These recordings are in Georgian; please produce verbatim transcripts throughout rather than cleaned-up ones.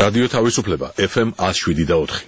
რადიო თავისუფლება ეფ ემ one oh seven და four.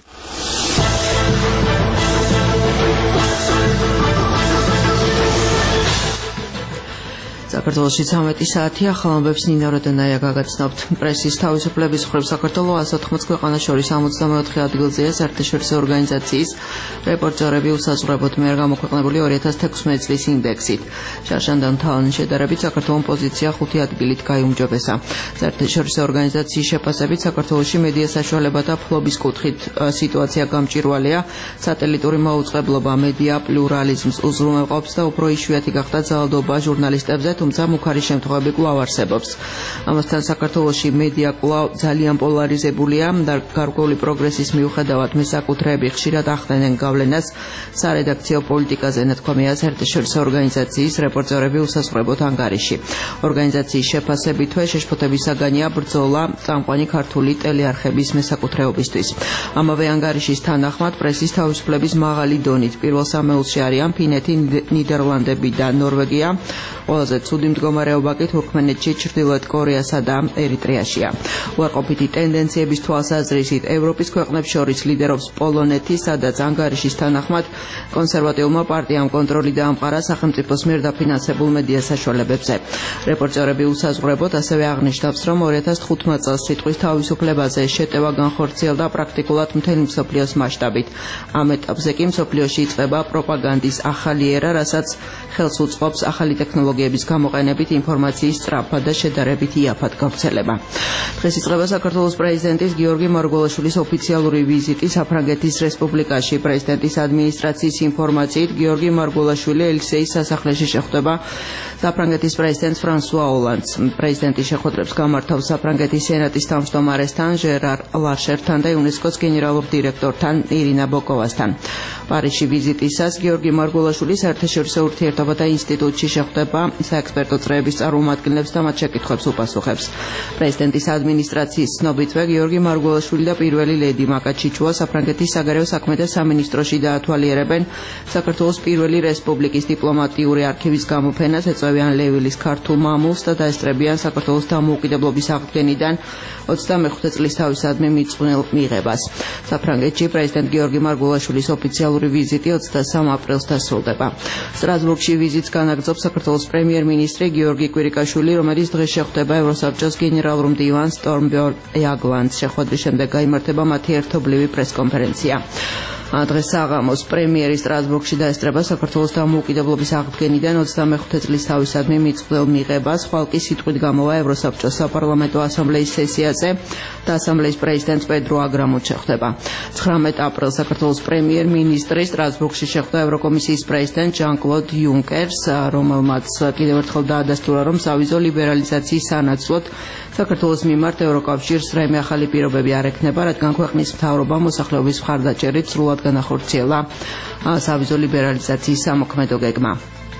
საქართველოში ცამეტი საათია, ხალხობებს ნინა როდონაია გაგაცნობთ. პრესის თავისუფლების მხრივ საქართველო one hundred fourteen ქვეყანას შორის sixty-fourth ადგილზეა საერთაშორისო ორგანიზაციის რეპორტერები უსაზღვრებოდ მიერ გამოქვეყნებული two thousand sixteen წლის ინდექსით. შარშანდან თავის შედარებით საქართველოს პოზიცია ხუთი ადგილით გაიუმჯობესა. საერთაშორისო ორგანიზაციის შეფასებით საქართველოში მედია საშუალებათა ფლობის კუთხით სიტუაცია გამჭვირვალეა. სატელიტური მოუწყებლობა მედია პლურალიზმს უზრუნველყოფს და უფრო იშვიათი გახდა ძალადობა ჟურნალისტებზე, თუმცა მუქარი შემთხვევები კვლავ არსებობს. ამასთან საქართველოში მედია კვლავ ძალიან პოლარიზებულია და გარკვეული პროგრესის მიუხედავად მესაკუთრეები ხშირად ახდენენ გავლენას სარედაქციო პოლიტიკაზე, ნათქვამია საერთაშორისო ორგანიზაციის რეპორტერები უსაზღვრებოდ ანგარიში. ორგანიზაციის შეფასებითვე შეშფოთების საგანია ბრძოლა წამყვანი ქართული ტელეარხების მესაკუთრეობისთვის. ამავე ანგარიშის თანახმად პრესის თავისუფლების მაღალი დონით პირველ სამეულში არიან ფინეთი, ნიდერლანდები და ნორვეგია. ყველაზე ცუდი მდგომარეობა კი თურქმენეთში, ჩრდილოეთ კორეასა და ერიტრეაშია. უარყოფითი ტენდენციების თვალსაზრისით ევროპის ქვეყნებს შორის ლიდერობს პოლონეთი, სადაც ანგარიშის თანახმად კონსერვატიულმა პარტიამ კონტროლი დაამყარა სახელმწიფოს მიერ დაფინანსებულ მედია საშუალებებზე. რეპორტერები უსაზღვრებოდ ასევე აღნიშნავს, რომ two thousand fifteen წელს სიტყვის თავისუფლებაზე შეტევა განხორციელდა პრაქტიკულად მთელი მსოფლიოს მასშტაბით. ამ ეტაპზე კი მსოფლიოში იწყება პროპაგანდის ახალი ერა, რასაც ხელს უწყობს ახალი ტექნოლოგიების გამოყენებით ინფორმაციის სწრაფად და შედარებით იაფად გავრცელება. დღეს იწყება საქართველოს პრეზიდენტის გიორგი მარგველაშვილის ოფიციალური ვიზიტი საფრანგეთის რესპუბლიკაში. პრეზიდენტის ადმინისტრაციის ინფორმაციით გიორგი მარგველაშვილი ელისეის სასახლეში შეხვდება საფრანგეთის პრეზიდენტს ფრანსუა ოლანდს. პრეზიდენტი შეხვედრებს გამართავს საფრანგეთის სენატის თავმჯდომარესთან ჟერარ ლარშერთან და იუნესკოს გენერალურ დირექტორთან ირინა ბოკოვასთან. პარიზში ვიზიტისას გიორგი მარგველაშვილი საერთაშორისო ურთიერთობათა ინსტიტუტში შეხვდება საექსპერტო წრეების წარმომადგენლებს და მათ შეკითხვებს უპასუხებს. პრეზიდენტის ადმინისტრაციის ცნობითვე გიორგი მარგველაშვილი და პირველი ლედი მაკა ჩიჩუა საფრანგეთის საგარეო საქმეთა სამინისტროში დაათვალიერებენ საქართველოს პირველი რესპუბლიკის დიპლომატიური არქივის გამოფენას, ეწევიან ლევილის ქართულ მამულს და დაესწრებიან საქართველოს დამოუკიდებლობის აღდგენიდან ოცდამეხუთე წლის თავისადმი მიწყვნილ მიღებას. საფრანგეთში პრეზიდენტ გიორგი მარგველაშვილის ოფიციალური ვიზიტი ოცდასამ აპრილს დასრულდება. სტრასბურგში ვიზიტს განაგრძობს საქართველოს პრემიერ-მინისტრი გიორგი კვირიკაშვილი, რომელიც დღეს შეხვდება ევროსაბჭოს გენერალურ მდივანს სტორმბერგ იაგლანდს. შეხვედრის შემდეგ გაიმართება მათი ერთობლივი პრესკონფერენცია. დღეს საღამოს პრემიერი სტრასბურგში დაესწრება საქართველოს დამოუკიდებლობის აღდგენიდან ოცდამეხუთე წლის თავისადმი მიწყვლელ მიღებას. ხვალ კი სიტყვით გამოვა ევროსაბჭოს საპარლამენტო ასამბლეის სესიაზე და ასამბლეის პრეზიდენტს პედრო აგრამუც შეხვდება. ცხრამეტ აპრილს საქართველოს პრემიერ-მინისტრი სტრასბურგში შეხვდა ევროკომისიის პრეზიდენტ ჟან-კლოდ იუნკერს, რომელმაც კიდევ ერთხელ დაადასტურა, რომ სავიზო ლიბერალიზაციის სანაცვლოდ საქართველოს მიმართ ევროკავშირს რაიმე ახალი პირობები არ ექნება, რადგან ქვეყნის მთავრობა მოსახლეობის მხარდაჭერით სრულად განახორციელა სავიზო ლიბერალიზაციის სამოქმედო გეგმა.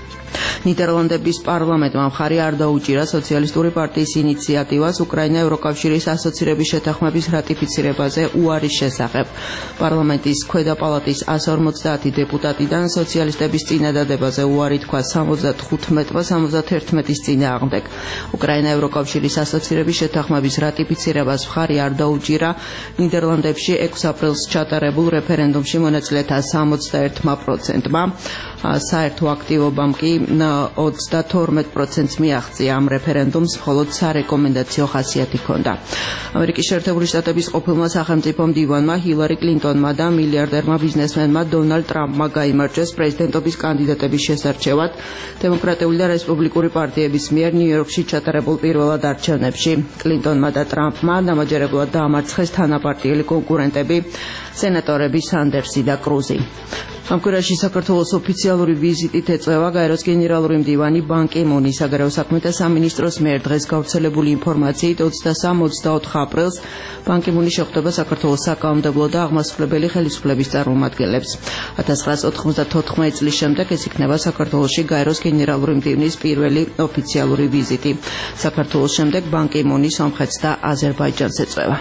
ნიდერლანდების პარლამენტმა მხარი არ დაუჭირა სოციალისტური პარტიის ინიციატივას უკრაინა ევროკავშირის ასოცირების შეთანხმების რატიფიცირებაზე უარის შესახებ. პარლამენტის ქვედა პალატის one forty დეპუტატიდან სოციალისტების წინადადებაზე უარი თქვა seventy-five-მა seventy-one-ის წინააღმდეგ. უკრაინა ევროკავშირის ასოცირების შეთანხმების რატიფიცირებას მხარი არ დაუჭირა ნიდერლანდებში ექვსი აპრილს ჩატარებულ რეფერენდუმში მონაწილეთა seventy-one პროცენტმა. საერთო აქტივობამ კი ოცდათორმეტ პროცენტს მიაღწია. ამ რეფერენდუმს მხოლოდ სარეკომენდაციო ხასიათი ჰქონდა. ამერიკის შეერთებული შტატების ყოფილმა სახელმწიფო მდივანმა ჰილარი კლინტონმა და მილიარდერმა ბიზნესმენმა დონალდ ტრამპმა გაიმარჯვეს პრეზიდენტობის კანდიდატების შესარჩევად დემოკრატიული და რესპუბლიკური პარტიების მიერ ნიუ-იორკში ჩატარებულ პირველად არჩევნებში. კლინტონმა და ტრამპმა დამაჯერებლად დაამარცხეს თანაპარტიელი კონკურენტები სენატორები სანდერსი და კრუზი. ამ კვირაში საქართველოს ოფიციალური ვიზიტით ეწევა გაეროს გენერალური მდივანი ბან კი მუნი. საგარეო საქმეთა სამინისტროს მიერ დღეს გავრცელებული ინფორმაციით ოცდასამ ოცდაოთხ აპრილს ბან კი მუნი შეხვდება საქართველოს საკანონმდებლო და აღმასრულებელი ხელისუფლების წარმომადგენლებს. one thousand nine hundred ninety-four წლის შემდეგ ეს იქნება საქართველოში გაეროს გენერალური მდივნის პირველი ოფიციალური ვიზიტი. საქართველოს შემდეგ ბან კი მუნი სომხეთს და აზერბაიჯანს ეწევა.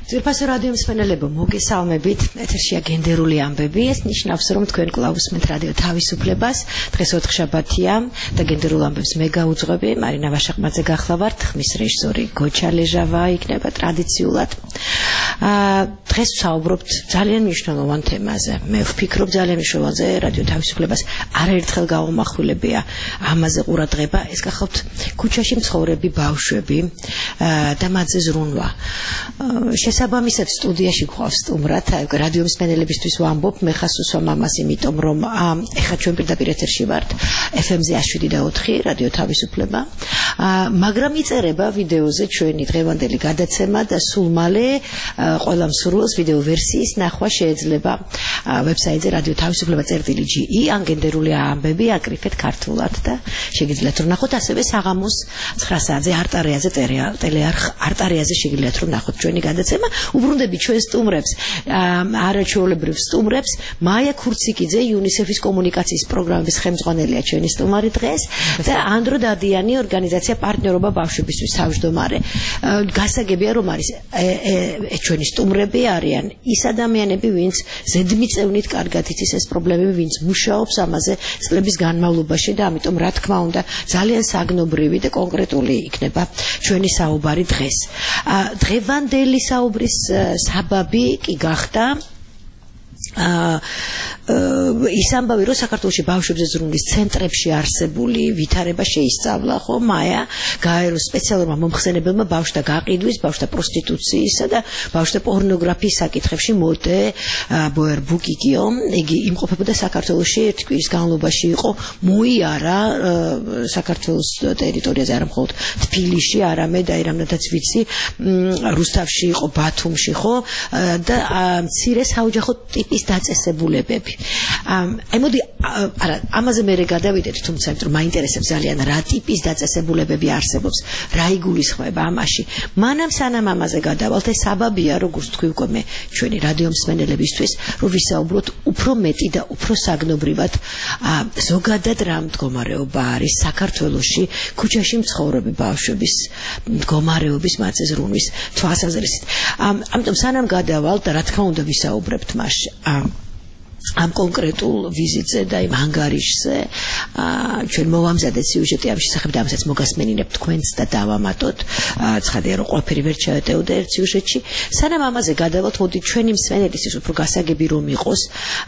ძვირფასო რადიო მსმენელებო, მოგესალმებით. ეთერშია გენდერული ამბები. ეს ნიშნავს, რომ თქვენ კვლავ უსმენთ რადიო თავისუფლებას. დღეს ოთხშაბათია და გენდერულ ამბებს მე გაუძღვები. მარინა ვაშაყმაძე გახლავართ, ხმის რეჟისორი გოჩა ლეჟავა იქნება ტრადიციულად. აა დღეს ვსაუბრობთ ძალიან მნიშვნელოვან თემაზე. მე ვფიქრობ ძალიან მნიშვნელოვანზე რადიო თავისუფლებას არაერთხელ გავამახვილებია ამაზე ყურადღება. ეს გახავთ ქუჩაში მცხოვრები ბავშვები და მათზე ზრუნვა. შესაბამისად სტუდიაში გვყავს სტუმრად, რადიო მსმენელებისთვის ვამბობ, მე ხას უსვამ ამას, იმიტომ რომ ეხლა ჩვენ პირდაპირ ეთერში ვართ ეფ ემ-ზე one oh seven point four რადიო თავისუფლება, მაგრამ იწერება ვიდეოზე ჩვენი დღევანდელი გადაცემა და სულ მალე ყველა მსურველს ვიდეო ვერსიის ნახვა შეიძლება ვებსაიტზე რადიო თავისუფლება წერტილი ჯი ი ან გენდერული ამბები აკრიფეთ ქართულად და შეგიძლიათ რომ ნახოთ ასევე საღამოს ცხრა საათზე არტარიაზე ტელეარხ არტარიაზე შეგიძლიათ რომ ნახოთ ჩვენი გადაცემა. უბრუნდები ჩვენ სტუმრებს, არაჩვეულებრივ სტუმრებს. მაია ქურციკიძე, იუნისეფის კომუნიკაციის პროგრამების ხელმძღვანელია ჩვენი სტუმარი დღეს და ანდრო დადიანი, ორგანიზაცია პარტნიორობა ბავშვებისთვის თავმჯდომარე. გასაგებია რომ არის ჩვენი სტუმრები არიან ის ადამიანები, ვინც ზედმიწევნით კარგად იცის ეს პრობლემები, ვინც მუშაობს ამაზე წლების განმავლობაში და ამიტომ რა თქმა უნდა ძალიან საგნობრივი და კონკრეტული იქნება ჩვენი საუბარი დღეს. დღევანდელი საუბრის საბაბი კი გახდა ის ამბავი, რომ საქართველოში ბავშვებზე ზრუნვის ცენტრებში არსებული ვითარება შეისწავლა, ხო, მაია გაერო სპეციალურმა მომხსენებელმა ბავშვთა გაყიდვის, ბავშვთა პროსტიტუციისა და ბავშვთა პორნოგრაფიის საკითხებში მოდე ბოერბუკიკიო. იგი იმყოფებოდა საქართველოში ერთი კვირის განმავლობაში, იყო მოიარა საქართველოს ტერიტორიაზე, არა მხოლოდ თბილისში, არამედ აი რამდენადაც ვიცი, რუსთავში იყო, ბათუმში, ხო, და მცირე საოჯახო ტიპის დაწესებულებები. აი მოდი არა ამაზე მე გადავიდეთ, თუმცა იმიტომ რომ მაინტერესებს ძალიან რა ტიპის დაწესებულებები არსებობს, რა იგულისხმება ამაში. მანამ სანამ ამაზე გადავალთ, ეს საბაბია, როგორც თქვი უკვე მე ჩვენი რადიო მსმენელებისთვის, რომ ვისაუბროთ უფრო მეტი და უფრო საგნობრივად ზოგადად რა მდგომარეობა არის საქართველოში ქუჩაში მცხოვრები ბავშვების მდგომარეობის მათზე ზრუნვის თვალსაზრისით. ამიტომ სანამ გადავალთ და რა თქმა უნდა ვისაუბრებთ მასში ამ კონკრეტულ ვიზიტზე და იმ ანგარიშზე, ჩვენ მოვამზადეთ სიუჟეტი ამ შესახებ და ამასაც მოგასმენინებთ თქვენს და დავამატოთ. ცხადია რომ ყველაფერი ვერ ჩაეტეოდა ერთ სიუჟეტში. სანამ ამაზე გადავალთ, მოდი ჩვენი მსმენელისთვის უფრო გასაგები რომ იყოს,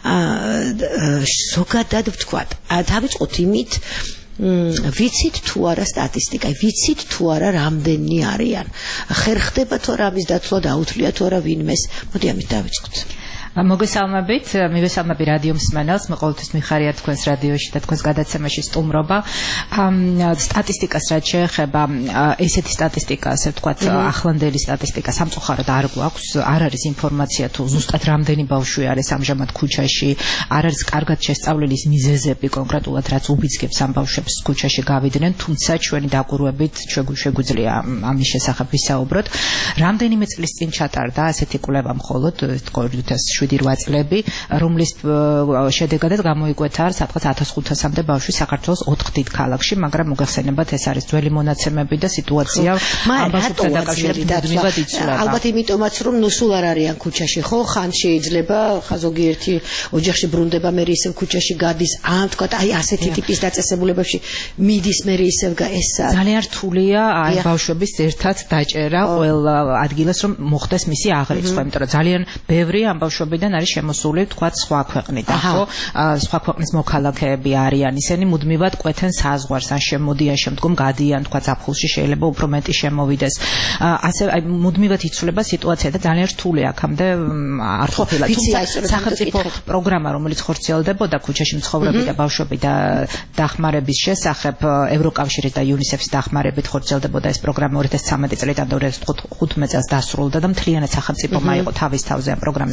ზოგადად ვთქვათ, დავიწყოთ იმით, ვიცით თუ არა სტატისტიკა, ვიცით თუ არა რამდენი არიან, ხერხდება თუ არა ამის დათვლა, დაუთვლია თუ არა ვინმეს. მოდი ამით დავიწყოთ. მოგესალმებით, მივესალმები რადიო მსმენელს, მე ყოველთვის მიხარია თქვენს რადიოში და თქვენს გადაცემაში სტუმრობა. სტატისტიკას რაც შეეხება, ესეთი სტატისტიკა, ასე ვთქვათ, ახლანდელი სტატისტიკა სამწუხაროდ არ გვაქვს, არ არის ინფორმაცია თუ ზუსტად რამდენი ბავშვი არის ამჟამად ქუჩაში, არ არის კარგად შესწავლილი ის მიზეზები კონკრეტულად, რაც უბიძგებს ამ ბავშვებს ქუჩაში გავიდნენ, თუმცა ჩვენი დაკვირვებით შეგვიძლია ამის შესახებ ვისაუბროთ. რამდენიმე წლის წინ ჩატარდა ასეთი კვლევა მხოლოდ შვიდი რვა წლები, რომლის შედეგადაც გამოიკვეთა სადღაც ათას ხუთასამდე ბავშვი საქართველოს ოთხ დიდ ქალაქში, მაგრამ მოგახსენებათ ეს არის ძველი მონაცემები და სიტუაცია ამ ბავშვებთან დაკავშირებით მუდმივად იცვლება. ალბათ იმიტომაც რომ ნუ სულ არ არიან ქუჩაში, ხო, ხან შეიძლება ზოგიერთი ოჯახში ბრუნდება, მე ისევ ქუჩაში გადის, ან თქვა აი ასეთი ტიპის დაწესებულებებში მიდის, მე ისევ ეს ძალიან რთულია აი ბავშვების ერთად დაჭერა ყველა ადგილას, რომ მოხდეს მისი აღრიცხვა, იმიტომ რომ ძალიან ბევრი ამ ბავშვებიდან არის შემოსული, თქვათ, სხვა ქვეყნიდან, ხო? სხვა ქვეყნის მოქალაქეები არიან, ისინი მუდმივად კვეთენ საზღვარს, ან შემოდიან, შემდგომ გადიან, თქვათ, ზაფხულში შეიძლება უფრო მეტი შემოვიდეს. ასე აი მუდმივად იცვლება სიტუაცია და ძალიან რთული აქამდე არ ყოფილა. თუმცა სახელმწიფო პროგრამა, რომელიც ხორციელდებოდა ქუჩაში მცხოვრები და ბავშვები და დახმარების შესახებ, ევროკავშირის და იუნისეფის დახმარებით ხორციელდებოდა ეს პროგრამა ორი ათას ცხრამეტი წლიდან და ორი ათას თხუთმეტი წელს დასრულდა და მთლიანად სახელმწიფო მაიღო თავის თავზე ამ პროგრამის განხორციელება.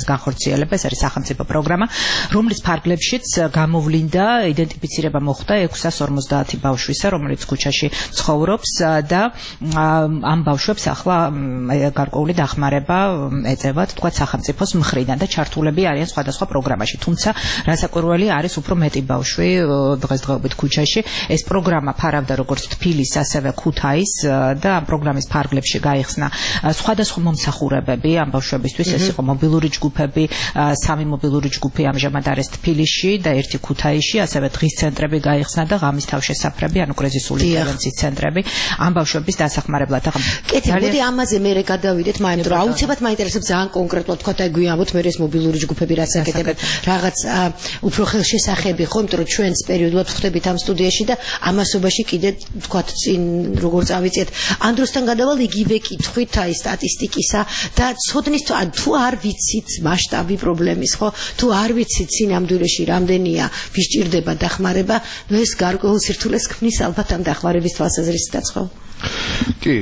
განახორციელება, ეს არის სახელმწიფო პროგრამა, რომლის ფარგლებშიც გამოვლინდა იდენტიფიცირება მოხდა ექვსას ორმოცდაათი ბავშვისა, რომელიც ქუჩაში ცხოვრობს და ამ ბავშვებს ახლა გარკვეული დახმარება ეწევათ, თქვა სახელმწიფოს მხრიდან და ჩართულები არიან სხვადასხვა პროგრამაში. თუმცა რასაკვირველი არის უფრო მეტი ბავშვი დღესდღეობით ქუჩაში. ეს პროგრამა ფარავდა როგორც თბილის, ასევე ქუთაის და ამ პროგრამის ფარგლებში გაიხსნა სხვადასხვა მომსახურებები ამ ბავშვებისთვის. ეს იყო მობილური ჯგუფები, სამი მობილური ჯგუფი ამჟამად არის თბილისში და ერთი ქუთაისში, ასევე დღის ცენტრები გაიხსნა და ღამის თავშესაფრები, ანუ კრიზისული პრევენციის ცენტრები ამ ბავშვების დასახმარებლად. კეთი, მოდი ამაზე მე გადავიდეთ, მაგრამ რომ აუცილებლად მაინტერესებს ძალიან კონკრეტულად თქვა და გვიამბოთ მე ეს მობილური ჯგუფები რაც აკეთებენ, რაღაც უფრო ხელშესახები ხო, იმიტომ რომ ჩვენს პერიოდულად ვხვდებით ამ სტუდიაში და ამასობაში კიდე თქვა წინ როგორ წავიწიეთ. ამ დროსთან გადავალ იგივე კითხვით აი სტატისტიკისა და ცოდნის თუ არ ვიცით მასშტაბი პრობლემის, ხო? თუ არ ვიცით სინამდვილეში რამდენია ვისჭირდება დახმარება, ნუ ეს გარკვეულ სირთულეს ქმნის ალბათ ამ დახმარების თვალსაზრისითაც, ხო? კი,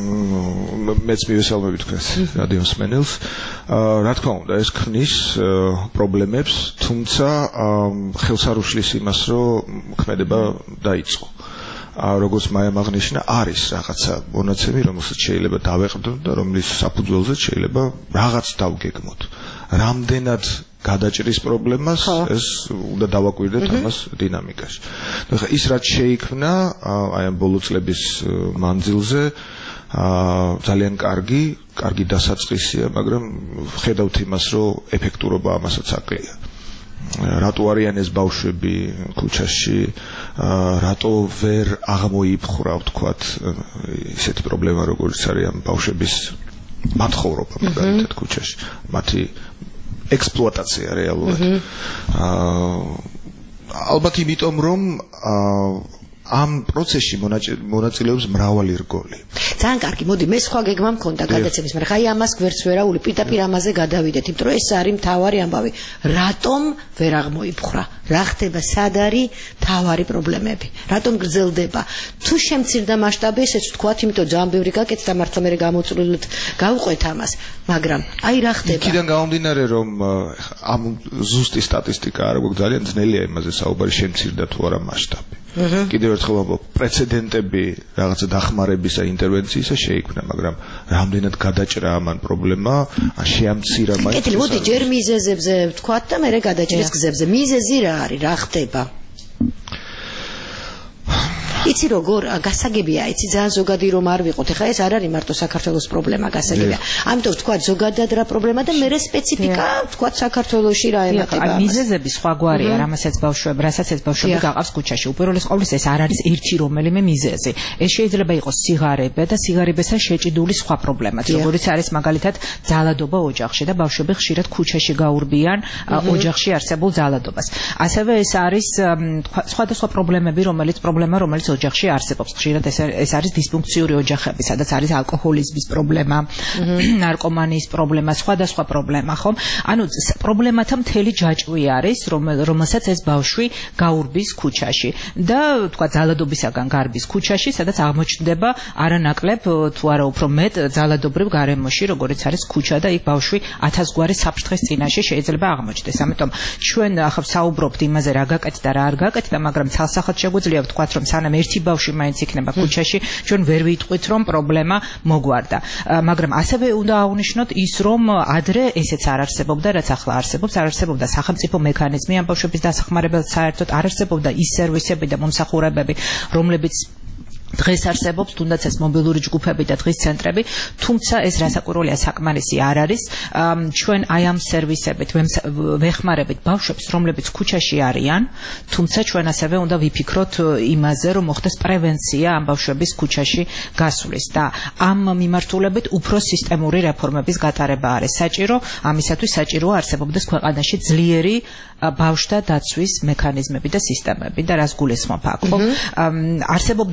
მეც მივესალმები თქვენს რადიო მსმენელს. რა თქმა უნდა, ეს ქმნის პრობლემებს, თუმცა ხელს არ უშლის იმას, რომ ქმედება დაიწყო. როგორც მაიამ აღნიშნა, არის რაღაცა მონაცემი, რომელსაც შეიძლება დავეყრდნოთ და რომლის საფუძველზე შეიძლება რაღაც დავგეგმოთ. რამდენად გადაჭრის პრობლემას ეს უნდა დავაკვირდეთ ამას დინამიკაში. ხა ის რაც შეიქმნა აი ამ ბოლო წლების მანძილზე ძალიან კარგი, კარგი დასაწყისია, მაგრამ ხედავთ იმას, რომ ეფექტურობა ამასაც აკლია. რატო არიან ეს ბავშვები ქუჩაში, რატო ვერ აღმოიფხვრა, ვთქვათ, ისეთი პრობლემა, როგორც არის ამ ბავშვების მათხოვრობა მაგალითად ქუჩაში, მათი ექსპლუატაცია რეალურად. ალბათ იმიტომ, რომ ამ პროცესში მონაწილეობს მრავალი რგოლი. ძალიან კარგი, მოდი მე სხვა გეგმა მქონდა გადაცემის, მაგრამ ხაი ამას გვერდს ვერაული, პირდაპირ ამაზე გადავიდეთ, იმიტომ რომ ეს არის მთავარი ამბავი. რატომ ვერ აღმოიფხვრა? რა ხდება, სად არის მთავარი პრობლემები? რატომ გრძელდება? თუ შემცირდა მასშტაბი, ესეც ვთქვათ, იმიტომ ძალიან ბევრი გაკეთდა, მართლა მე გამოწვეულად გავყვეთ ამას, მაგრამ აი რა ხდება? იქიდან გამომდინარე, რომ ამ ზუსტი სტატისტიკა არ გვაქვს, ძალიან ძნელია იმაზე საუბარი, შემცირდა თუ არა მასშტაბი. კიდევ ერთხელ ვამბობ, პრეცედენტები რაღაცა დახმარებისა, ინტერვენციისა შეიქმნა, მაგრამ რამდენად გადაჭრა ამან პრობლემა, ან შეამცირა მაინც. კეთილი, მოდი ჯერ მიზეზებზე ვთქვათ და მერე გადაჭრეს გზებზე. მიზეზი რა არის, რა ხდება? იცი როგორ გასაგებია, იცი ძალიან ზოგადი რომ არ ვიყოთ. ეხლა ეს არ არის მარტო საქართველოს პრობლემა, გასაგებია. ამიტომ ვთქვათ ზოგადად რა პრობლემა და მერე სპეციფიკა, ვთქვათ საქართველოში რა ემატება. აი მიზეზები სხვაგვარია, რამასაც ბავშვები, რასაც ეს ბავშვები გაყავს ქუჩაში. უპირველეს ყოვლისა ეს არ არის ერთი რომელიმე მიზეზი. ეს შეიძლება იყოს სიგარება და სიგარებასთან შეჭიდული სხვა პრობლემაც, როგორიც არის მაგალითად ძალადობა ოჯახში და ბავშვები ხშირად ქუჩაში გაურბიან ოჯახში არსებულ ძალადობას. ასევე ეს არის სხვადასხვა პრობლემები, რომელიც პრობლემა, რომელიც ოჯახში არსებობს. ხშირად ეს ეს არის დისფუნქციური ოჯახები, სადაც არის ალკოჰოლიზმის პრობლემა, ნარკომანიის პრობლემა, სხვადასხვა პრობლემა, ხომ? ანუ პრობლემათა მთელი ჯაჭვი არის, რომელსაც ეს ბავშვი გაურბის ქუჩაში და თქვა ძალადობისაგან გარბის ქუჩაში, სადაც აღმოჩნდება არანაკლებ თუ არა უფრო მეტ ძალადობრივ გარემოში, როგორიც არის ქუჩა და იქ ბავშვი ათასგვარი საფრთხის წინაშე შეიძლება აღმოჩნდეს. ამიტომ ჩვენ ახლა საუბრობთ იმაზე, რა გაკეთდა, რა არ გაკეთდა, მაგრამ ცალსახად შეგვიძლია ვთქვათ, რომ სანამ ერთი ბავშვი მაინც იქნება ქუჩაში, ჩვენ ვერ ვიტყვით, რომ პრობლემა მოგვარდა. მაგრამ ასევე უნდა აღვნიშნოთ ის, რომ ადრე ესეც არ არსებობდა, რაც ახლა არსებობს, არ არსებობდა სახელმწიფო მექანიზმი ამ ბავშვების დასახმარებლად, საერთოდ არ არსებობდა ის სერვისები და მომსახურებები, რომლებიც დღეს არსებობს, თუნდაც ეს მობილური ჯგუფები და დღის ცენტრები, თუმცა ეს რასაკვირველია საკმარისი არ არის. ჩვენ აი ამ სერვისებით ვეხმარებით ბავშვებს, რომლებიც ქუჩაში არიან, თუმცა ჩვენ ასევე უნდა ვიფიქროთ იმაზე, რომ მოხდეს პრევენცია ამ ბავშვების ქუჩაში გასვლის და ამ მიმართულებით უფრო სისტემური რეფორმების გატარება არის საჭირო. ამისათვის საჭიროა არსებობდეს ქვეყანაში ძლიერი ბავშვთა დაცვის მექანიზმები და სისტემები და რას გულისხმობ აქ, ხო? არსებობდეს ძლიერი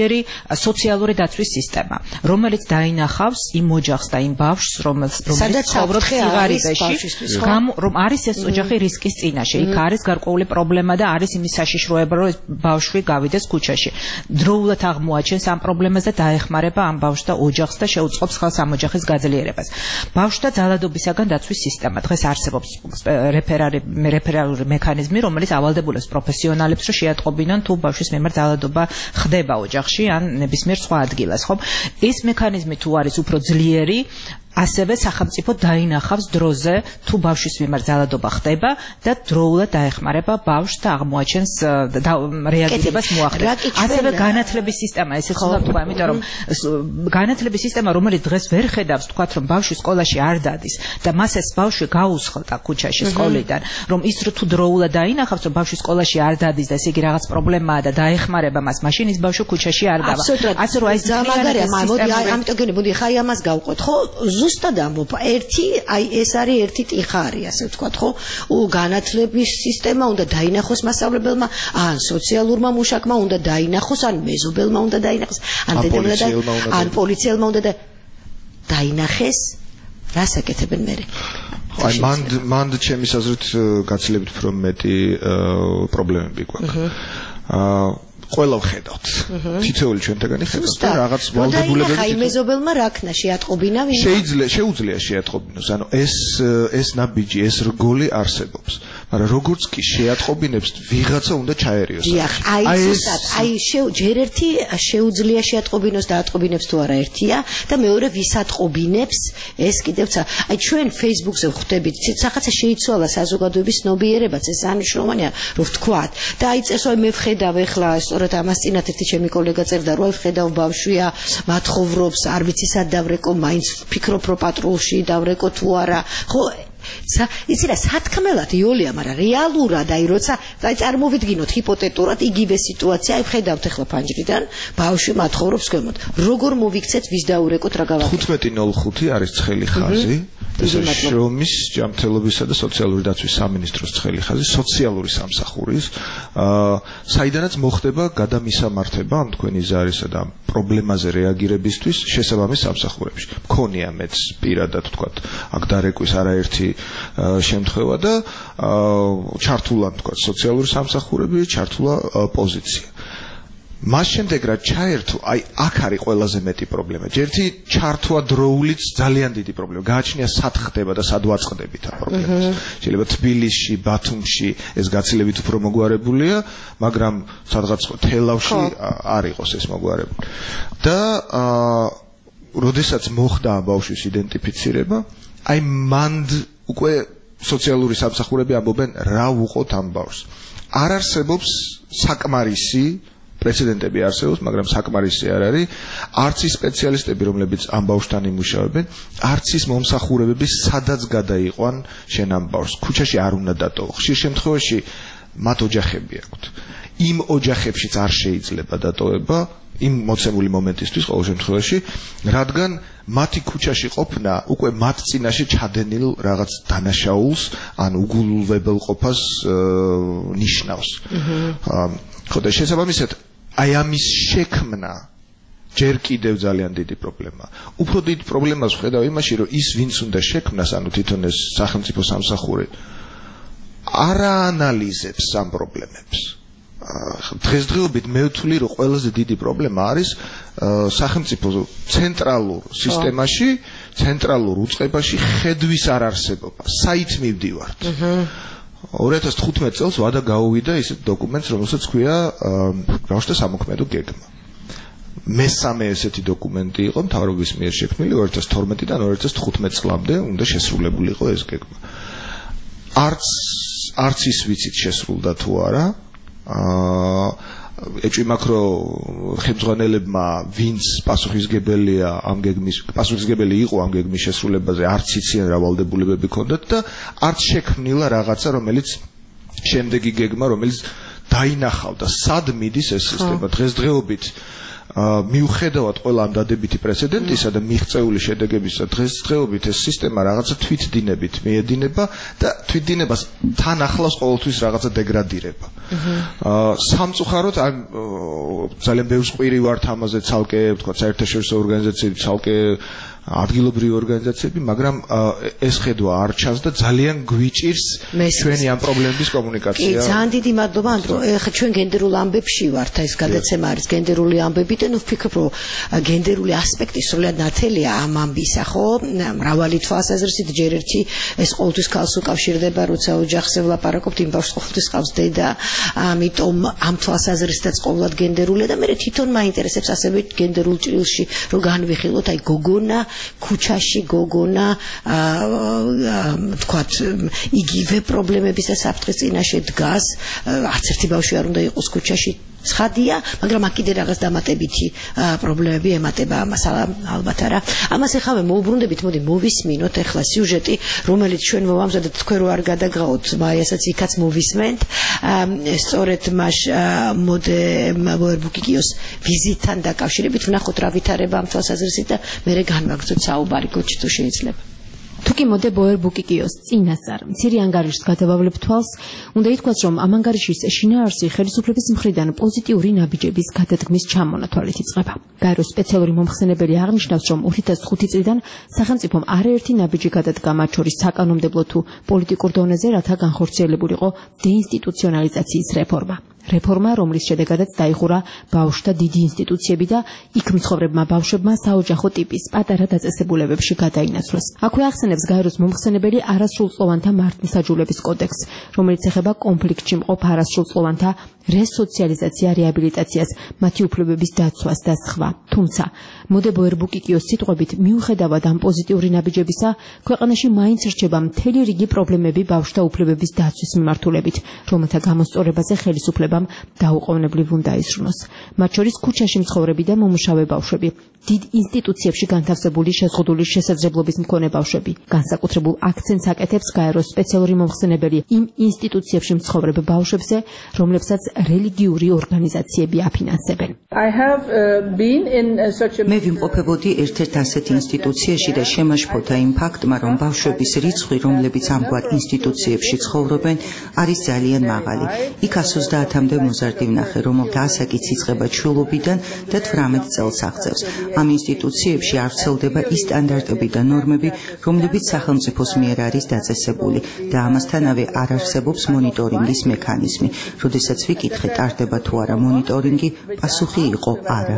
ძლიერი სოციალური დაცვის სისტემა, რომელიც დაინახავს იმ ოჯახს და იმ ბავშვს, რომელიც ცხოვრობს სიღარიბეში, რომ არის ეს ოჯახი რისკის წინაშე. იქ არის გარკვეული პრობლემა და არის იმის საშიშროება, რომ ეს ბავშვი გავიდეს ქუჩაში. დროულად აღმოაჩენს ამ პრობლემას და დაეხმარება ამ ბავშვს და ოჯახს და შეუწყობს ხელს ამ ოჯახის გაძლიერებას. ბავშვთა ძალადობისაგან დაცვის სისტემა დღეს არსებობს რეფერალური მექანიზმი, რომელიც ავალდებულებს პროფესიონალებს, რომ შეატყობინონ თუ ბავშვის მიმართ ძალადობა ხდება ოჯახში ან ნებისმიერ სხვა ადგილას, ხო? ეს მექანიზმი თუ არის უფრო ძლიერი, ასევე სახელმწიფო დაინახავს დროზე თუ ბავშვის მიმართ ძალადობა ხდება და დროულად დაეხმარება ბავშვს და აღმოაჩენს რეაგირებას მოახდენს. ასევე განათლების სისტემა, ესე ხდება თქვა, იმიტომ რომ განათლების სისტემა, რომელიც დღეს ვერ ხედავს, თქვათ, რომ ბავშვი სკოლაში არ დადის და მას ეს ბავშვი გაუსხლტა ქუჩაში სკოლიდან, რომ ის თუ დროულად დაინახავს, რომ ბავშვი სკოლაში არ დადის და ესე იგი რაღაც პრობლემაა და დაეხმარება მას, მაშინ ის ბავშვი ქუჩაში არ დავა. ასე რომ ეს მაგარია, მოდი ამიტომ გონი, მოდი ხაი ამას გავყოთ, ხო? ზუსტად ამბობ, ერთი, აი ეს არის ერთი ტიხარი, ასე ვთქვათ, ხო? განათლების სისტემა უნდა დაინახოს მასწავლებელმა, ან სოციალურმა მუშაკმა უნდა დაინახოს, ან მეზობელმა უნდა დაინახოს, ან დედამმა და ან პოლიციელმა უნდა დაინახეს, რას აკეთებენ მერე? აი მანდ მანდ ჩემის აზრით გაცილებით უფრო მეტი პრობლემები გვაქვს. აა ყველა ვხედავთ. თითოეული ჩვენთაგანი ხედავთ და რაღაც ვალდებულებები ხაი მეზობელმა რაკნა შეატყობინა ვინ? შეიძლება შეუძლია შეატყობინოს. ანუ ეს ეს ნაბიჯი, ეს რგოლი არსებობს. მაგრამ როგორც კი შეატყობინებს, ვიღაცა უნდა ჩაერიოს. დიახ, აი ზუსტად, აი ჯერ ერთი შეუძლია შეატყობინოს და ატყობინებს თუ არა ერთია და მეორე ვისატყობინებს, ეს კიდევ აი ჩვენ Facebook-ზე ვხვდებით, რაღაცა შეიცვალა საზოგადოების ცნობიერებაც, ეს ანიშნულოვანია, რომ ვთქვათ. და აი წესო მე ვხედავ ეხლა სწორედ ამას წინათ ერთი ჩემი კოლეგა წერდა, რომ აი ვხედავ ბავშვია, მათხოვრობს, არ ვიცი სად დავრეკო, მაინც ფიქრობ რომ პატრულში დავრეკო თუ არა. ხო ცა იცი რა სათქმელად იოლია, მაგრამ რეალურად აი როცა აი წარმოვიდგინოთ ჰიპოთეტურად იგივე სიტუაცია, აი ვხედავთ ახლა ფანჯრიდან, ბავშვი მათხოვრობს ქვემოთ. როგორ მოვიქცეთ, ვის დაურეკოთ, რა გავაკეთოთ? ხუთმეტი ნული ხუთი არის ცხელი ხაზი. ეს შრომის, ჯანმრთელობისა და სოციალური დაცვის სამინისტროს ცხელი ხაზი, სოციალური სამსახურის, აა საიდანაც მოხდება გადამისამართება ამ თქვენი ზარისა და პრობლემაზე რეაგირებისთვის შესაბამის სამსახურებში. მქონია მეც პირადად თქვათ, აქ დარეკვის არაერთი შემთხვევა და ჩართულა თქვათ სოციალური სამსახურები, ჩართულა პოზიცია. მას შემდეგ რა ჩაერთო, აი აქ არის ყველაზე მეტი პრობლემა. ჯერთი ჩართვა დროულიც ძალიან დიდი პრობლემა. გააჩნია სად ხდება და სად ვაწყდებით ამ პრობლემას. შეიძლება თბილისში, ბათუმში ეს გაცილებით უფრო მოგვარებულია, მაგრამ სადღაც თელავში არ იყოს ეს მოგვარებული. და აა როდესაც მოხდა ამ ბავშვის იდენტიფიცირება, აი მანდ უკვე სოციალური სამსახურები ამბობენ რა ვუყოთ ამ ბავშვს. არ არსებობს საკმარისი პრეცედენტები არსებობს, მაგრამ საკმარისი არ არის. არც ის სპეციალისტები, რომლებიც ამ ბავშვთან იმუშავებენ, არც ის მომსახურებები, სადაც გადაიყვან შენ ამ ბავშვს. ქუჩაში არ უნდა დატოვო. ხშირ შემთხვევაში მათ ოჯახები აქვთ. იმ ოჯახებშიც არ შეიძლება დატოვება იმ მოცემული მომენტისთვის ყოველ შემთხვევაში, რადგან მათი ქუჩაში ყოფნა უკვე მათ წინაშე ჩადენილ რაღაც დანაშაულს ან უგულებელყოფას ნიშნავს. ხო და შესაბამისად აი ამის შექმნა ჯერ კიდევ ძალიან დიდი პრობლემაა. უფრო დიდი პრობლემას ვხედავ იმაში, რომ ის ვინც უნდა შექმნას, ანუ თვითონ ეს სახელმწიფო სამსახური არ აანალიზებს ამ პრობლემებს. დღესდღეობით მე ვთვლი, რომ ყველაზე დიდი პრობლემა არის სახელმწიფო ცენტრალურ სისტემაში, ცენტრალურ უწყებაში ხედვის არ არსებობა. საით მივდივართ? ორი ათას თხუთმეტი წელს ვადა გაუვიდა ისეთ დოკუმენტს, რომელსაც ქვია ბავშვთა სამოქმედო გეგმა. მესამე ესეთი დოკუმენტი იყო მთავრობის მიერ შექმნილი ორი ათას თორმეტიდან ორი ათას თხუთმეტი წლამდე უნდა შესრულებული იყო ეს გეგმა. არც არც ის ვიცით შესრულდა თუ არა. აა ეჭვი მაქვს, რომ ხელმძღვანელებმა ვინც პასუხისგებელია ამ გეგმის პასუხისგებელი იყო ამ გეგმის შესრულებაზე, არც იციან რა ვალდებულებები ჰქონდათ და არც შექმნილა რაღაცა, რომელიც შემდეგი გეგმა, რომელიც დაინახავდა სად მიდის ეს სისტემა. დღესდღეობით მიუხედავად ყველა ამ დადებითი პრეცედენტისა და მიღწეული შედეგებისა დღესდღეობით ეს სისტემა რაღაცა თვითდინებით მიედინება და თვითდინებას თან ახლავს ყოველთვის რაღაცა დეგრადირება. სამწუხაროდ ამ ძალიან ბევრს ყვირი ვართ ამაზე ცალკე თქვა საერთაშორისო ორგანიზაციები ცალკე ადგილობრივი ორგანიზაციები, მაგრამ ეს ხედვა არ ჩანს და ძალიან გვიჭირს ჩვენი ამ პრობლემების კომუნიკაცია. კი, ძალიან დიდი მადლობა, ანდრო. ეხლა ჩვენ გენდერულ ამბებში ვართ, ეს გადაცემა არის გენდერული ამბები და ნუ ვფიქრობ, რომ გენდერული ასპექტი სრულად ნათელია ამ ამბისა, ხო? მრავალი თვალსაზრისით ჯერ ერთი ეს ყოველთვის ქალს უკავშირდება, როცა ოჯახზე ვლაპარაკობთ, იმ ბავშვს ყოველთვის ყავს დედა, ამიტომ ამ თვალსაზრისითაც ყოველად გენდერულია და მე თვითონ მაინტერესებს ასევე გენდერულ ჭრილში რომ განვიხილოთ, აი გოგონა ქუჩაში გოგონა თქვათ იგივე პრობლემების და საფრთხის წინაშე დგას არც ერთი ბავშვი არ უნდა იყოს ქუჩაში ცხადია მაგრამ აქ კიდე რაღაც დამატებითი პრობლემები ემატება ამას ალბათ არა ამას ეხავე მოუბრუნდებით მოდი მოვისმინოთ ეხლა სიუჟეტი რომელიც ჩვენ მოვამზადეთ თქვენ რო არ გადაგღაოთ მაიასაც იქაც მოვისმენთ სწორედ მას მოდე ბუკიკიოს ვიზიტთან დაკავშირებით ვნახოთ რა ვითარება ამ თვალსაზრისით და მერე განვაგრძოთ საუბარი გოჩი თუ შეიძლება თუკი მოდე ბოერ ბუკიკიოს წინასწარ მცირე ანგარიშს გადავავლებ თვალს უნდა ითქვას რომ ამ ანგარიშის შინაარსი ხელისუფლების მხრიდან პოზიტიური ნაბიჯების გადადგმის ჩამონათვალით იწყება გაერო სპეციალური მომხსენებელი აღნიშნავს რომ ორი ათას ხუთი წლიდან სახელმწიფომ არაერთი ნაბიჯი გადადგა მათ შორის საკანონმდებლო თუ პოლიტიკურ დონეზე რათა განხორციელებულიყო დეინსტიტუციონალიზაციის რეფორმა რეფორმა, რომლის შედეგადაც დაიხურა ბავშვთა დიდი ინსტიტუციები და იქ მცხოვრებმა ბავშვებმა საოჯახო ტიპის პატარა დაწესებულებებში გადაინაცვლეს. აქვე ახსენებს გაეროს მომხსენებელი არასრულწლოვანთა მართლმსაჯულების კოდექსს, რომელიც ეხება კონფლიქტში მყოფ არასრულწლოვანთა რესოციალიზაცია, რეაბილიტაციას, მათი უფლებების დაცვას და სხვა. თუმცა, მოდე ბოერ ბუკიკიოს სიტყვებით, მიუხედავად ამ პოზიტიური ნაბიჯებისა, ქვეყანაში მაინც რჩება მთელი რიგი პრობლემები ბავშვთა უფლებების დაცვის მიმართულებით, რომელთა გამოსწორებაზე ხელისუფლებამ დაუყოვნებლივ უნდა ისრნოს. მათ შორის ქუჩაში მცხოვრები და მომუშავე ბავშვები, დიდ ინსტიტუციებში განთავსებული შეზღუდული შესაძლებლობის მქონე ბავშვები. განსაკუთრებულ აქცენტს აკეთებს გაეროს სპეციალური მომხსენებელი იმ ინსტიტუციებში მცხოვრებ ბავშვებზე, რომლებსაც რელიგიური ორგანიზაციები აფინანსებენ. მე ვიმყოფებოდი ერთ-ერთ ასეთ ინსტიტუციაში და შემაშფოთა იმ ფაქტმა, რომ ბავშვების რიცხვი, რომლებიც ამგვარ ინსტიტუციებში ცხოვრობენ, არის ძალიან მაღალი. იქ ას ოცდაათამდე მოზარდი ვნახე, რომელთა ასაკიც იწყება ჩვილობიდან და თვრამეტ წელს აღწევს. ამ ინსტიტუციებში არ ვრცელდება ის სტანდარტები და ნორმები, რომლებიც სახელმწიფოს მიერ არის დაწესებული და ამასთანავე არ არსებობს მონიტორინგის მექანიზმი. როდესაც ვიკითხე, ტარდება თუ არა მონიტორინგი, პასუხი იყო არა.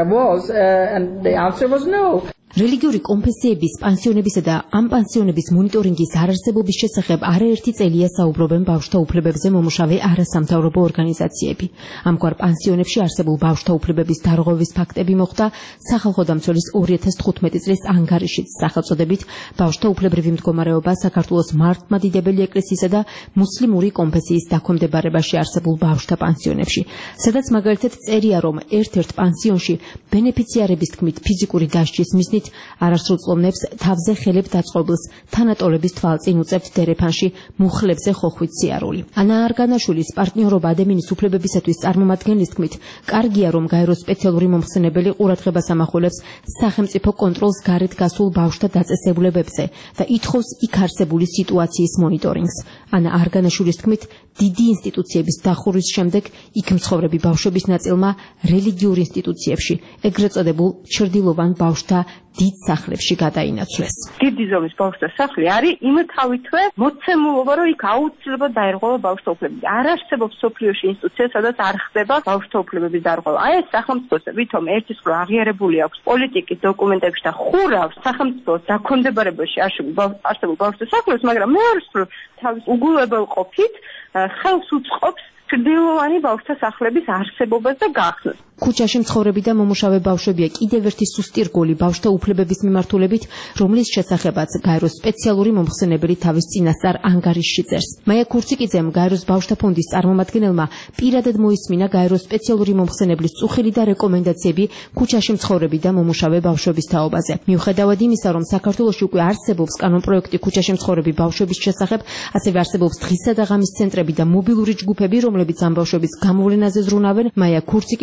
რელიგიური კონფესიების, პანსიონებისა და ამ პანსიონების მონიტორინგის არარსებობის შესახებ არაერთი წელია საუბრობენ ბავშვთა უფლებებზე მომუშავე არასამთავრობო ორგანიზაციები. ამგვარ პანსიონებში არსებულ ბავშვთა უფლებების დარღვევის ფაქტები მოხდა სახალხო დამცველის ორი ათას თხუთმეტი წლის ანგარიშით სახელწოდებით ბავშვთა უფლებრივი მდგომარეობა საქართველოს მართლმადიდებელი ეკლესიისა და მუსლიმური კონფესიის დაქვემდებარებაში არსებულ ბავშვთა პანსიონებში, სადაც მაგალითად წერია, რომ ერთ-ერთ პანსიონში ბენეფიციარების თქმით ფიზიკური დასჯის მიზნით არასრულწლოვნებს თავზე ხელებ დაწყობილს თანატოლების თვალწინ უწევთ დერეფანში მუხლებზე ხოხვით სიარული. ანა არგანაშვილის პარტნიორობა ადამიანის უფლებებისათვის წარმომადგენლის თქმით, კარგია რომ გაეროს სპეციალური მომხსენებელი ყურადღებას ამახვილებს სახელმწიფო კონტროლს გარეთ გასულ ბავშვთა დაწესებულებებზე და ითხოვს იქ არსებული სიტუაციის მონიტორინგს. ანა არგანაშვილის თქმით, დიდი ინსტიტუციების დახურვის შემდეგ იქ მცხოვრები ბავშვების ნაწილმა რელიგიურ ინსტიტუციებში, ეგრეთ წოდებულ ჩრდილოვან ბავშვთა დიდ სახლებში გადაინაცვლეს. დიდი ზომის ბავშვთა სახლი არის იმთავითვე მოცემულობა, რომ იქ აუცილებლად დაერღვევა ბავშვთა უფლებები. არ არსებობს სოფლიოში ინსტიტუცია, სადაც არ ხდება ბავშვთა უფლებების დარღვევა. აი ეს სახელმწიფოს ვითომ ერთის მხრივ აღიარებული აქვს პოლიტიკის დოკუმენტებში და ხურავს სახელმწიფოს დაქვემდებარებაში არსებულ ბავშვთა სახლებს, მაგრამ მეორეს მხრივ თავის უგულებელყოფით ხელს უწყობს ჩრდილოვანი ბავშვთა სახლების არსებობას და გახსნას. ქუჩაში მცხოვრები და მომუშავე ბავშვებია კიდევ ერთი სუსტი რგოლი ბავშვთა უფლებების მიმართულებით, რომლის შესახებაც გაეროს სპეციალური მომხსენებელი თავის წინასწარ ანგარიშში წერს. მაია ქურციკიძემ, გაეროს ბავშვთა ფონდის წარმომადგენელმა, პირადად მოისმინა გაეროს სპეციალური მომხსენებლის წუხილი და რეკომენდაციები ქუჩაში მცხოვრები და მომუშავე ბავშვების თაობაზე. მიუხედავად იმისა, რომ საქართველოში უკვე არსებობს კანონპროექტი ქუჩაში მცხოვრები ბავშვების შესახებ, ასევე არსებობს დღისა და ღამის ცენტრები და მობილური ჯგუფები, რომლებიც ამ ბავშვების გამოვლენაზე ზრუნავენ, მაია ქურციკიძის თქმით,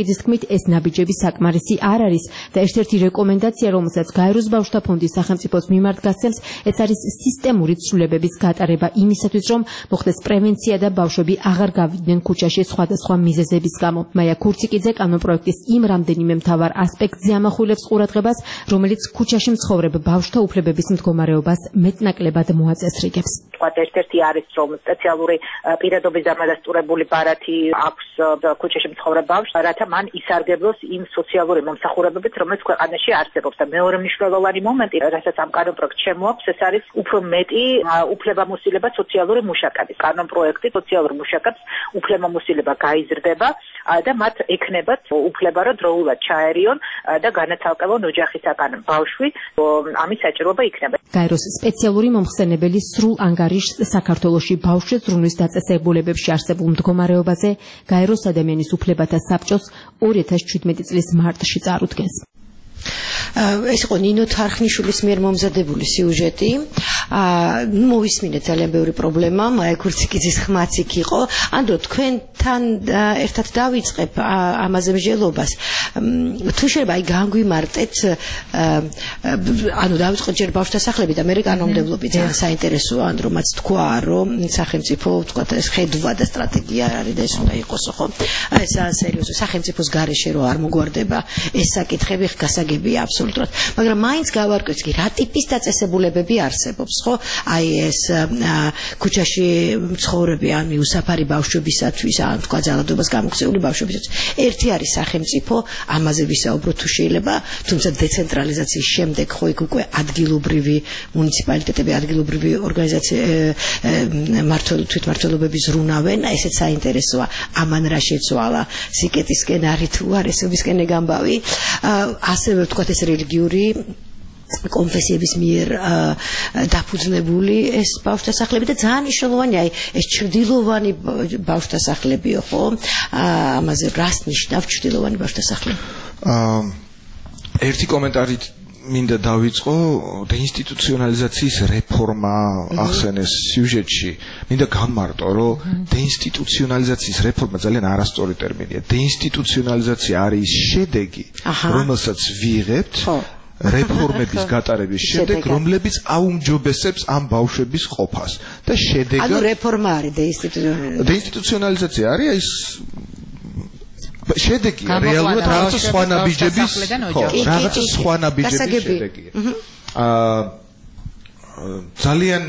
ეს ნაბიჯები საკმარისი არ არის და ერთ-ერთი რეკომენდაცია, რომელსაც გაეროს ბავშვთა ფონდის სახელმწიფოს მიმართ გასცემს, ეს არის სისტემური ცვლილებების გატარება იმისათვის, რომ მოხდეს პრევენცია და ბავშვები აღარ გავიდნენ ქუჩაში სხვადასხვა მიზეზების გამო. მაია ქურციკიძე კანონპროექტის იმ რამდენიმე მთავარ ასპექტზე ამახვილებს ყურადღებას, რომელიც ქუჩაში მცხოვრებ ბავშვთა უფლებების მდგომარეობას მეტნაკლებად მოაწესრიგებს. თქვათ ერთ-ერთი არის, რომ სპეციალური პირადობის დამადასტურებული ბარათი აქვს ქუჩაში მცხოვრებ ბავშვს, რათა მან ისარგებლოს იმ სოციალური მომსახურებებით, რომელიც ქვეყანაში არსებობს. და მეორე მნიშვნელოვანი მომენტი, რასაც ამ კანონპროექტს შემოაქვს, ეს არის უფრო მეტი უფლებამოსილება სოციალური მუშაკების. კანონპროექტი სოციალურ მუშაკებს უფლებამოსილება გაიზრდება და მათ ექნებათ უფლება, რომ დროულად ჩაერიონ და განაცალკევონ ოჯახისაგან ბავშვი, ამის საჭიროება იქნება. გაეროს სპეციალური მომხსენებელი სრულ ანგარიშს საქართველოში ბავშვებს ზრუნვის დაწესებულებებში არსებულ მდგომარეობაზე გაეროს ადამიანის უფლებათა საბჭოს ორი ათას შვიდმეტი წლის მარტში წარუდგენს. ეს იყო ნინო თარხნიშვილის მიერ მომზადებული სიუჟეტი. ნუ მოვისმინეთ ძალიან ბევრი პრობლემა, მაია ქურციკიძის ხმაც იქ იყო. ანდრო თქვენთან ერთად დავიწყებ ამაზე მსჯელობას. თუ შეიძლება აი განგვიმარტეთ, ანუ დავიწყოთ ჯერ ბავშვთა სახლები და მე კანონმდებლობი ძალიან საინტერესოა, ანდრო მას თქვა, რომ სახელმწიფო, ვთქვათ, ეს ხედვა და სტრატეგია არის და ეს უნდა იყოსო, ხო? აი ეს სერიოზული სახელმწიფოს გარეშე რო არ მოგვარდება ეს საკითხები გასაგებია აბსოლუტურად, მაგრამ მაინც გავარკვევთ კი რა ტიპის დაწესებულებები არსებობს, ხო? აი ეს ქუჩაში მცხოვრები ან მიუსაფარი ბავშვებისათვის, ან თქვა ძალადობას გამოქცეული ბავშვებისათვის. ერთი არის სახელმწიფო, ამაზე ვისაუბროთ თუ შეიძლება, თუმცა დეცენტრალიზაციის შემდეგ ხო იქ უკვე ადგილობრივი მუნიციპალიტეტები, ადგილობრივი ორგანიზაციები თვითმმართველობები ზრუნავენ, ესეც საინტერესოა. ამან რა შეცვალა სიკეთისკენ არის თუ არ ესობისკენ გამბავი. ასევე ვთქვათ ეს რელიგიური კონფესიების მიერ დაფუძნებული ეს ბავშვთა სახლები და ძალიან მნიშვნელოვანია ეს ჩრდილოვანი ბავშვთა სახლებიო, ხო? ამაზე რას ნიშნავს ჩრდილოვანი ბავშვთა სახლები? ერთი კომენტარით მინდა დავიწყო, დეინსტიტუციონალიზაციის რეფორმა ახსენეს სიუჟეტში. მინდა გამარტო, რომ დეინსტიტუციონალიზაციის რეფორმა ძალიან არასწორი ტერმინია. დეინსტიტუციონალიზაცია არის შედეგი, რომელსაც ვიღებთ რეფორმების გატარების შემდეგ, რომლებიც აუმჯობესებს ამ ბავშვების ყოფას. და შედეგად ანუ რეფორმა არის დეინსტიტუციონალიზაცია. დეინსტიტუციონალიზაცია არის ის შედეგია რეალურად რაღაცა სხვა ნაბიჯების, ხო, რაღაცა სხვა ნაბიჯების შედეგია. აა ძალიან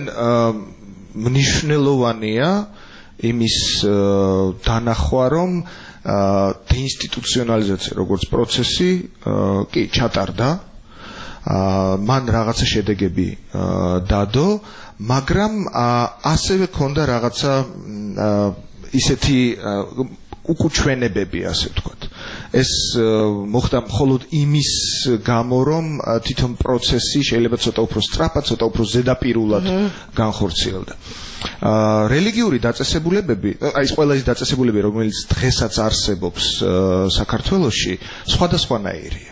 მნიშვნელოვანია იმის დანახვა, რომ დეინსტიტუციონალიზაცია როგორც პროცესი კი ჩატარდა, მან რაღაცა შედეგები დადო, მაგრამ ასევე ქონდა რაღაცა ისეთი უკუჩვენებები, ასე ვთქვათ. ეს მოხდა მხოლოდ იმის გამო, რომ თვითონ პროცესი შეიძლება ცოტა უფრო სწრაფად, ცოტა უფრო ზედაპირულად განხორციელდა. რელიგიური დაწესებულებები, აი ეს ყველა ის დაწესებულებები, რომელიც დღესაც არსებობს საქართველოში, სხვადასხვანაირია.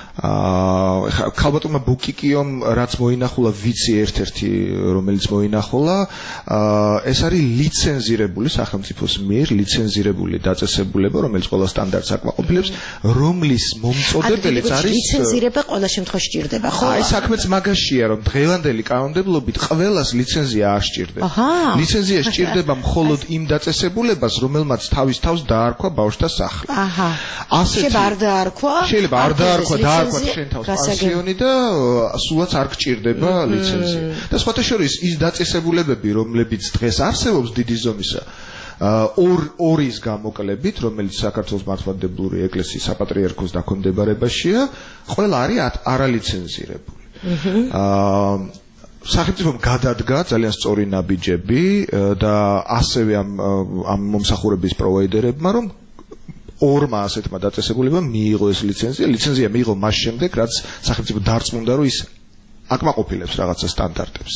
აა ქალბატონმა ბუკიკიომ რაც მოინახულა ვიცი ერთ-ერთი რომელიც მოინახულა, ეს არის ლიცენზირებული სახელმწიფოს მიერ ლიცენზირებული დაწესებულება, რომელიც ყველა სტანდარტს აკმაყოფილებს, რომლის მომწოდებელიც არის ლიცენზირება ყველა შემთხვევაში სჭირდება, ხო? აი საქმეც მაგაშია, რომ დღევანდელი კანონმდებლობით ყველას ლიცენზია არ სჭირდება. ლიცენზია სჭირდება მხოლოდ იმ დაწესებულებას, რომელმაც თავის თავს დაარქვა ბავშვთა სახლი. აჰა. ასეთი შეიძლება არ დაარქვა? შეიძლება არ დაარქვა, დაარქვა შენ თავს პანსიონი და სულაც არ გჭირდება ლიცენზია. და სხვათა შორის ის დაწესებულებები, რომლებიც დღეს არსებობს დიდი ზომისა, ორ ორის გამოკლებით, რომელიც საქართველოს მართლმადიდებლური ეკლესიის საპატრიარქოს დაქვემდებარებაშია, ყველა არის არალიცენზირებული. აა სახელმწიფომ გადადგა ძალიან სწორი ნაბიჯები და ასევე ამ ამ მომსახურების პროვაიდერებმა, რომ ორმა ასეთმა დაწესებულებამ მიიღო ეს ლიცენზია. ლიცენზია მიიღო მას შემდეგ, რაც სახელმწიფო დარწმუნდა, რომ ის აკმაყოფილებს რაღაცა სტანდარტებს.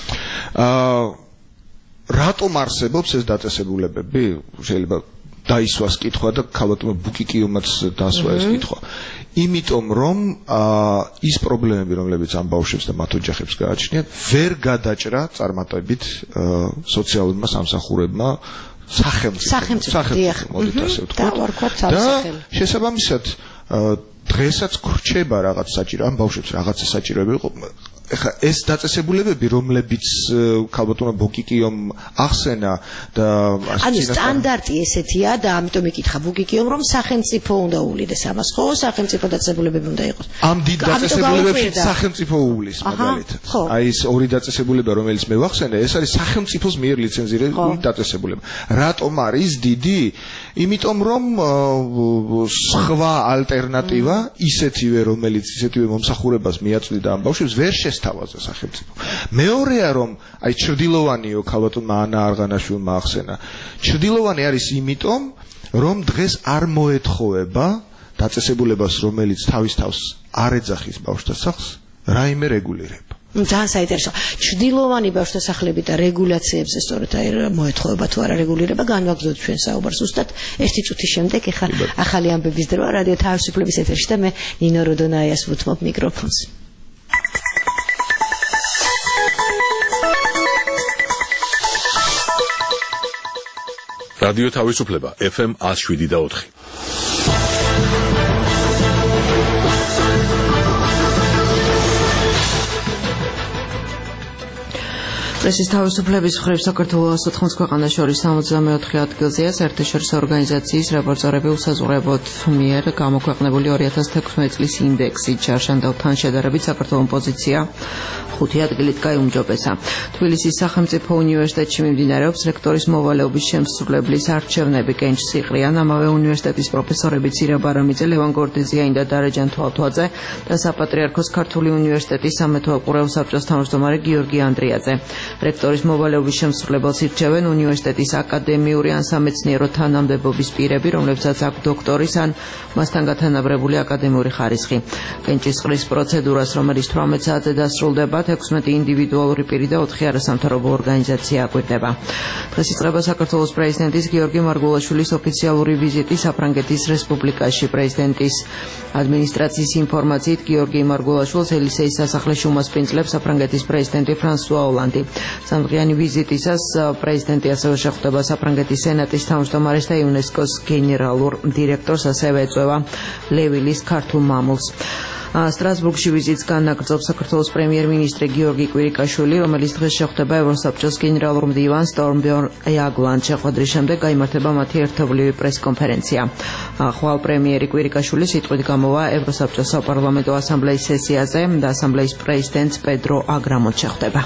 აა რატომ არსებობს ეს დაწესებულებები? შეიძლება დაისვას კითხვა და ქალბატონმა ბუკიკიომაც დასვა ეს კითხვა. იმიტომ რომ აა ის პრობლემები, რომლებიც ამ ბავშვებს და მათ ოჯახებს გააჩნიათ, ვერ გადაჭრა წარმატებით სოციალურმა სამსახურებმა სახელმწიფო სახელმწიფო მოდით ასე ვთქვათ და შესაბამისად დღესაც გრჩება რაღაც საჭირო ამ ბავშვებს რაღაცა საჭიროები იყო ეხლა ეს დაწესებულებები რომლებიც ქალბატონმა ბუკიკიომ ახსენა და ანუ სტანდარტი ესეთია და ამიტომ იკითხა ბუკიკიომ რომ სახელმწიფო უნდა უვლიდეს ამას ხო სახელმწიფო დაწესებულებები უნდა იყოს ამ დიდ დაწესებულებებში სახელმწიფო უვლის მაგალითად აი ეს ორი დაწესებულება რომელიც მე ვახსენე ეს არის სახელმწიფოს მიერ ლიცენზირებული დაწესებულება რატომ არის დიდი იმიტომ რომ სხვა ალტერნატივა ისეთივე რომელიც ისეთივე მომსახურებას მიაწვდიდა ამ ბავშვებს ვერ შესთავაზა სახელმწიფო. მეორეა რომ აი ჩრდილოვანიო ქალბატონმა ანა არღანაშვილმა ახსენა. ჩრდილოვანი არის იმიტომ რომ დღეს არ მოეთხოვება დაწესებულებას რომელიც თავის თავს არ ეძახის ბავშვთა სახლს რაიმე რეგულირება. ძალიან საინტერესო. ჩრდილოვანი ბავშვთა სახლები და რეგულაციებზე სწორედ აი მოეთხოვება თუ არა რეგულირება განვაგრძოთ ჩვენ საუბარს უსტად ერთი წუთის შემდეგ ეხა ახალი ამბების დრო რადიო თავისუფლების ეთერში და მე ნინო როდონაიას ვუთმობ მიკროფონს. რადიო თავისუფლება ეფ ემ one oh seven და four. პრესის თავისუფლების მხრივ საქართველოს ოთხმოცდ ქვეყანას შორის სამოცდამეოთხე ადგილზეა საერთაშორისო ორგანიზაციის რეპორტერები უსაზღვრებოდ მიერ გამოქვეყნებული ორი ათას თექვსმეტ წლის ინდექსი ჩარშანდალთან შედარებით საქართველოს პოზიცია ხუთი ადგილით გაიუმჯობესა. თბილისის სახელმწიფო უნივერსიტეტში მიმდინარეობს რექტორის მოვალეობის შემსრულებლის არჩევნები. კენჭ სიყრიან ამავე უნივერსიტეტის პროფესორები ცირა ბარამიძე, ლევან გორდეზიანი და დარეჯან თვალთვაძე და საპატრიარქოს ქართული უნივერსიტეტის სამეთო უყურეო საბჭოს თავმჯდომარე გიორგი ანდრიაძე. რექტორის მოვალეობის შემსრულებელს ირჩევენ უნივერსიტეტის აკადემიური ან სამეცნიერო თანამდებობის პირები, რომლებსაც აქვს დოქტორის ან მასთან გათანაბრებული აკადემიური ხარისხი. კენჭისყრის პროცედურას, რომელიც თვრამეტ საათზე დასრულდება, თექვსმეტი ინდივიდუალური პირი და ოთხი არასამთავრობო ორგანიზაცია აკვირდება. დღეს იწყება საქართველოს პრეზიდენტის გიორგი მარგულაშვილის ოფიციალური ვიზიტი საფრანგეთის რესპუბლიკაში. პრეზიდენტის ადმინისტრაციის ინფორმაციით გიორგი მარგულაშვილს ელისეის სასახლეში უმასპინძლებს საფრანგეთის პრეზიდენტი ფრანსუა ოლანდი. სამდღიანი ვიზიტისას პრეზიდენტი ასევე შეხვდება საფრანგეთის სენატის თავმჯდომარეს და იუნესკოს გენერალურ დირექტორს, ასევე ეწვევა ლევილის ქართულ მამულს. სტრასბურგში ვიზიტს განაგრძობს საქართველოს პრემიერ-მინისტრი გიორგი კვირიკაშვილი, რომელიც დღეს შეხვდება ევროსაბჭოს გენერალურ მდივანს სტორმბერნ იაგლანდს. შეხვედრის შემდეგ გაიმართება მათი ერთობლივი პრესკონფერენცია. ხვალ პრემიერი კვირიკაშვილი სიტყვით გამოვა ევროსაბჭოს საპარლამენტო ასამბლეის სესიაზე და ასამბლეის პრეზიდენტს პედრო აგრამონს შეხვდება.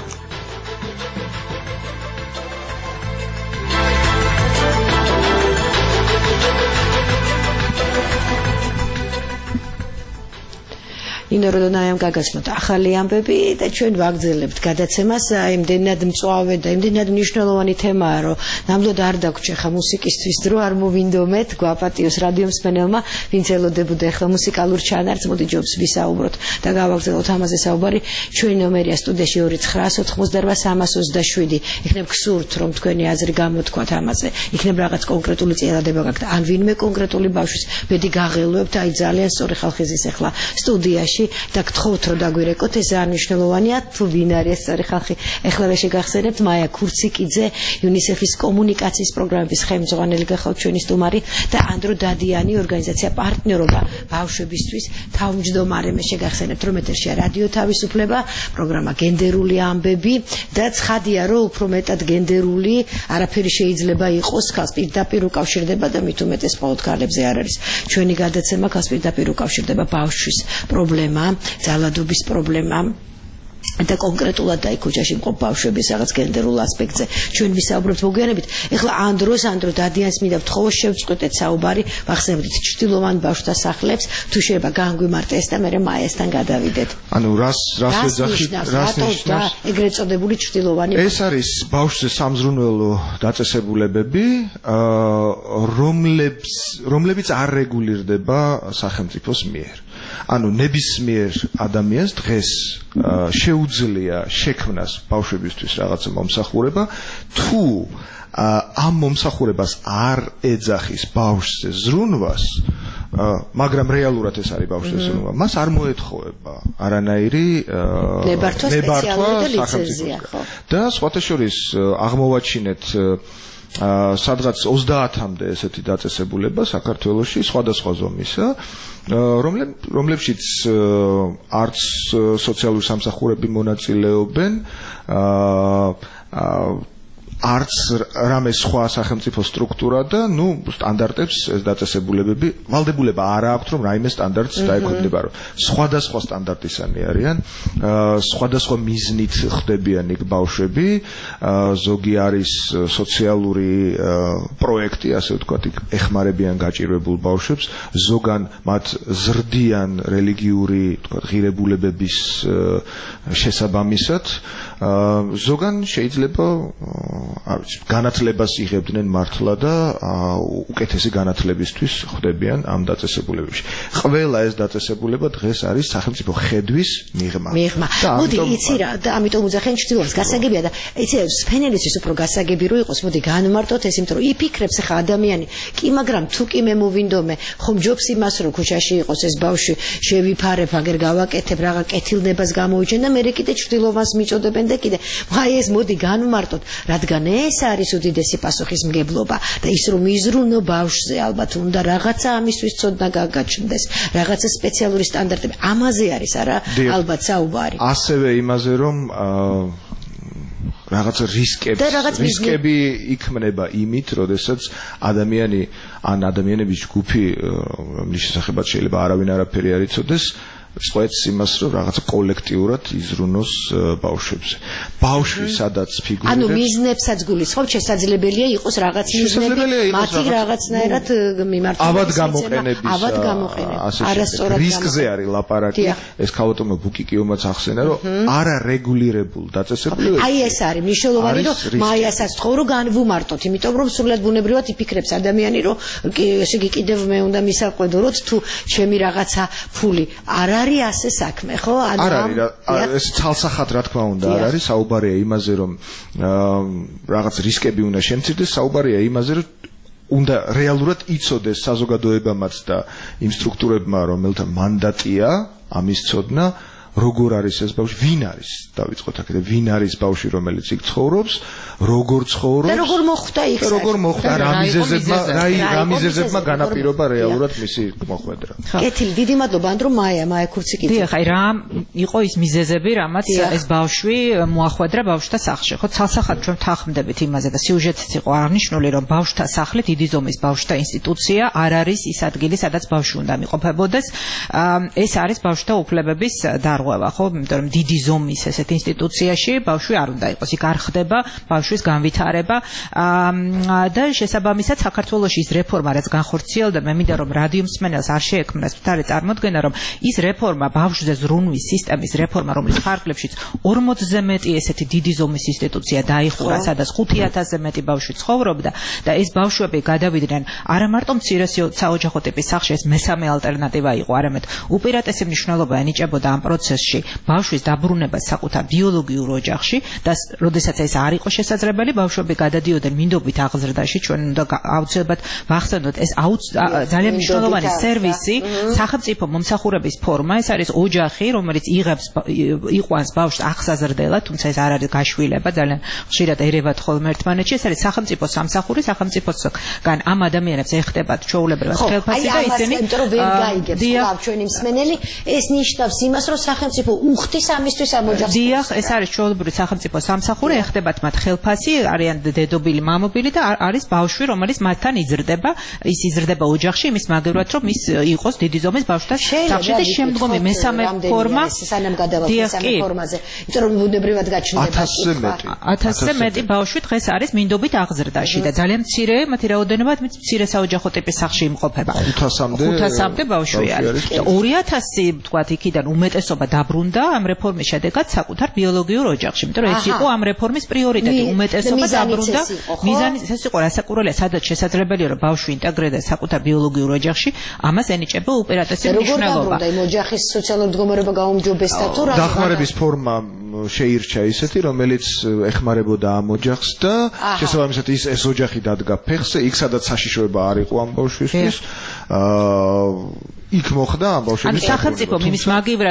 ნინო როდონაიამ გაგაცნოთ ახალი ამბები და ჩვენ ვაგრძელებთ გადაცემას. იმდენად მწვავე და იმდენად მნიშვნელოვანი თემაა, რომ ნამდვილად არ დაგვრჩა ხა მუსიკისთვის დრო არ მოვინდომეთ, გვაპატიოს რადიო მსმენელმა, ვინც ელოდებოდა ახლა მუსიკალურ ჩანართს, მოდი ჯობს ვისაუბროთ და გავაგრძელოთ ამაზე საუბარი. ჩვენი ნომერია სტუდიაში ორი ცხრა ოთხმოცდარვა სამას ოცდაშვიდი. იქნებ გსურთ, რომ თქვენი აზრი გამოთქვათ ამაზე. იქნებ რაღაც კონკრეტული წინადადება გაქვთ, ან ვინმე კონკრეტული ბავშვის ბედი გაღელვებთ, აი ძალიან სწორი ხალხი ზის ახლა სტუდიაში და გთხოვთ რომ დაგვირეკოთ, ეს ძალიან მნიშვნელოვანია. თუ ვინ არის სწორი ხალხი? ეხლა შეგახსენებთ მაია ქურციკიძე, იუნისეფის კომუნიკაციის პროგრამების ხელმძღვანელი გახავთ ჩვენი სტუმარი და ანდრო დადიანი, ორგანიზაცია პარტნიორობა ბავშვებისთვის თავმჯდომარე. მე შეგახსენებთ რომ ეთერშია რადიო თავისუფლება, პროგრამა გენდერული ამბები და ცხადია რომ უფრო მეტად გენდერული არაფერი შეიძლება იყოს, ხალხს პირდაპირ უკავშირდება და მით უმეტეს მხოლოდ ქალებზე არ არის. ჩვენი გადაცემა ხალხს პირდაპირ უკავშირდება ბავშვის პრობლემა, ძალადობის პრობლემა და კონკრეტულად აი ქუჩაში მყოფ ბავშვების რაღაც გენდერულ ასპექტზე ჩვენ ვისაუბრებთ მოგვიანებით. ეხლა ანდროს ანდრო დადიანს მინდა ვთხოვოს შევწყვეტეთ საუბარი, ვახსენებთ ჩრდილოვან ბავშვთა სახლებს, თუ შეიძლება განგვიმარტე ეს და მე მაესთან გადავიდეთ. ანუ რას რას ეძახით, რას ნიშნავს ეგრეთ წოდებული ჩრდილოვანი? ეს არის ბავშვზე სამზრუნველო დაწესებულებები, რომლებიც რომლებიც არ რეგულირდება სახელმწიფოს მიერ. ანუ ნებისმიერ ადამიანს დღეს შეუძლია შექმნას ბავშვებისთვის რაღაცა მომსახურება, თუ ამ მომსახურებას არ ეძახის ბავშვზე ზრუნვას, მაგრამ რეალურად ეს არის ბავშვზე ზრუნვა, მას არ მოეთხოვება არანაირი ნებართვა, სპეციალური ლიცენზია, ხო? და სხვათა შორის აღმოვაჩინეთ სადღაც ოცდაათამდე ესეთი დაწესებულება საქართველოში სხვადასხვა ზომისა, რომლებშიც არც სოციალური სამსახურები მონაწილეობენ, არც რამე სხვა სახელმწიფო სტრუქტურა და ნუ სტანდარტებს ეს დაწესებულებები ვალდებულება არ აქვს რომ რაიმე სტანდარტს დაექვემდებარა რომ სხვადასხვა სტანდარტისანი არიან სხვადასხვა მიზნით ხდებიან იქ ბავშვები ზოგი არის სოციალური პროექტი ასე ვთქვათ იქ ეხმარებიან გაჭირვებულ ბავშვებს ზოგან მათ ზრდიან რელიგიური ვთქვათ ღირებულებების შესაბამისად ზოგან შეიძლება არის განათლებას იღებდნენ მართლა და უკეთესი განათლებისთვის ხდებიან ამ დაწესებულებებში. ყველა ეს დაწესებულება დღეს არის სახელმწიფო ხედვის მიღმა. მიღმა. მოდი იცი რა და ამიტომ უძახენ ჩრდილოეთს გასაგებია და იცი სფენელისთვის უფრო გასაგები რო იყოს მოდი განმარტოთ ეს იმიტომ რომ იფიქრებს ხა ადამიანი კი მაგრამ თუ კი მე მოვინდომე ხომ ჯობს იმას რომ ქუჩაში იყოს ეს ბავშვი შევიფარებ აგერ გავაკეთებ რაღა კეთილნებას გამოიჩენ და მე კიდე ჩრდილოვანს მიწოდებენ და კიდე აი ეს მოდი განმარტოთ რადგან ეს არის უდიდესი პასუხისმგებლობა და ის რომ იზრუნო ბავშვზე ალბათ უნდა რაღაცა ამისთვის ცოდნა გაგაჩნდეს რაღაცა სპეციალური სტანდარტები ამაზე არის არა ალბათ საუბარი ასევე იმაზე რომ რაღაცა რისკები რისკები იქმნება იმით როდესაც ადამიანი ან ადამიანების ჯგუფი რომლის შესახებაც შეიძლება არავინ არაფერი არ იცოდეს სწორედ იმას რომ რაღაცა კოლექტიურად იზრუნოს ბავშვებზე. ბავშვი სადაც ფიგურირებს. ანუ მიზნებსაც გულისხმობ, შესაძლებელია იყოს რაღაც მიზნები, მათი რაღაცნაირად მიმართულება. ავად გამოყენების. ავად გამოყენების. არასწორად რისკზე არის ლაპარაკი. ეს ქალბატონო ბუკიკიომაც ახსენა, რომ არა რეგულირებულ დაწესებულებებში. აი ეს არის მნიშვნელოვანი, რომ მაიასაც თქო რომ განვუმარტოთ, იმიტომ რომ სულად ბუნებრივად იფიქრებს ადამიანი, რომ ესე იგი კიდევ მე უნდა მისაყვედუროთ თუ ჩემი რაღაცა ფული არა არის ასე საქმე, ხო? ანუ არ არის, ეს ცალსახად რა თქმა უნდა არ არის, საუბარია იმაზე, რომ რაღაც რისკები უნდა შემცირდეს, საუბარია იმაზე, რომ უნდა რეალურად იცოდეს საზოგადოებამაც და იმ სტრუქტურებმა, რომელთა მანდატია ამის ცოდნა, როგორ არის ეს ბავშვი, ვინ არის, დავიწყოთ აქედან, ვინ არის ბავშვი, რომელიც იქ ცხოვრობს, როგორ ცხოვრობს და როგორ მოხვდა იქ და როგორ მოხვდა რა მიზეზებმა, რა მიზეზებმა განაპირობა რეალურად მისი მოხვედრა. კეთილი, დიდი მადლობა ანდრო მაია, მაია ქურცი კიდე. დიახ, აი რა იყო ის მიზეზები, რამაც ეს ბავშვი მოახვედრა ბავშვთა სახლში. ხო, ცალსახად ჩვენ თანხმდებით იმაზე და სიუჟეტიც იყო აღნიშნული, რომ ბავშვთა სახლი დიდი ზომის ბავშვთა ინსტიტუცია არ არის ის ადგილი, სადაც ბავშვი უნდა მიყოფებოდეს. ეს არის ბავშვთა უფლებების დარღვევა. ხო, იმიტომ რომ დიდი ზომის ესეთ ინსტიტუციაში ბავშვი არ უნდა იყოს, იქ არ ხდება ბავშვის განვითარება და შესაბამისად საქართველოში ის რეფორმა რაც განხორციელდა, მე მინდა რომ რადიო მსმენელს არ შეექმნას მთავარი წარმოდგენა, რომ ის რეფორმა ბავშვზე ზრუნვის სისტემის რეფორმა, რომელიც ხარგლებშიც ორმოცზე მეტი ესეთი დიდი ზომის ინსტიტუცია დაიხურა, სადაც ხუთი ათასზე მეტი ბავშვი ცხოვრობდა და ეს ბავშვები გადავიდნენ არა მარტო მცირე საოჯახო ტიპის სახლში, ეს მესამე ალტერნატივა იყო, არამედ უპირატესი მნიშვნელობა ენიჭებოდა ამ პროცესში ბავშვის დაბრუნება საკუთარ ბიოლოგიურ ოჯახში და როდესაც ეს არ იყო შესაძლებელი, ბავშვები გადადიოდნენ მინდობით აღზრდაში. ჩვენ უნდა აუცილებლად ვახსენოთ ეს ძალიან მნიშვნელოვანი სერვისი, სახელმწიფო მომსახურების ფორმა, ეს არის ოჯახი, რომელიც იღებს იყვანს ბავშვს აღსაზრდელად, თუმცა ეს არ არის გაშვილება, ძალიან ხშირად ერევათ ხოლმე ერთმანეთში, ეს არის სახელმწიფო სამსახური, სახელმწიფოსგან ამ ადამიანებს ეხდებათ ჩვეულებრივად ხელფასი და ისინი ვერ გაიგებს ხლავ ჩვენი მსმენელი, ეს ნიშნავს იმას, რომ სახელმწიფო უხდის ამისთვის ამ ოჯახს. დიახ, ეს არის ჩვეულებრივი სახელმწიფო სამსახური, ეხდებათ მათ ხელფასი, არიან დედობილი, მამობილი და არის ბავშვი, რომელიც მათთან იზრდება, ის იზრდება ოჯახში, იმის მაგევრად, რომ ის იყოს დიდი ზომის ბავშვთა სახლში და შემდგომი მესამე ფორმა სანამ გადავალთ მესამე ფორმაზე, იმიტომ რომ ბუნებრივად გაჩნდება ათასზე მეტი ბავშვი დღეს არის მინდობით აღზრდაში და ძალიან მცირე მათი რაოდენობა მცირე საოჯახო ტიპის სახლში იმყოფება. ხუთასამდე ბავშვი არის. ორი ათასი თქვათ იქიდან უმეტესობა დაბრუნდა ამ რეფორმის შედეგად საკუთარ ბიოლოგიურ ოჯახში, იმიტომ რომ ეს იყო ამ რეფორმის პრიორიტეტი, უმეტესობა დაბრუნდა. მიზანი ეს იყო რასაკვირველია, სადაც შესაძლებელია რომ ბავშვი ინტეგრდეს საკუთარ ბიოლოგიურ ოჯახში, ამას ენიჭება უპირატესი მნიშვნელობა. და იმ ოჯახის სოციალური მდგომარეობა გაუმჯობესდა თუ რა? დახმარების ფორმა შეირჩა ისეთი, რომელიც ეხმარებოდა ამ ოჯახს და შესაბამისად ის ეს ოჯახი დადგა ფეხზე, იქ სადაც საშიშროება არ იყო ამ ბავშვისთვის. აა იქ მოხდა ამ ბავშვების სახელმწიფო იმის მაგივრად რომ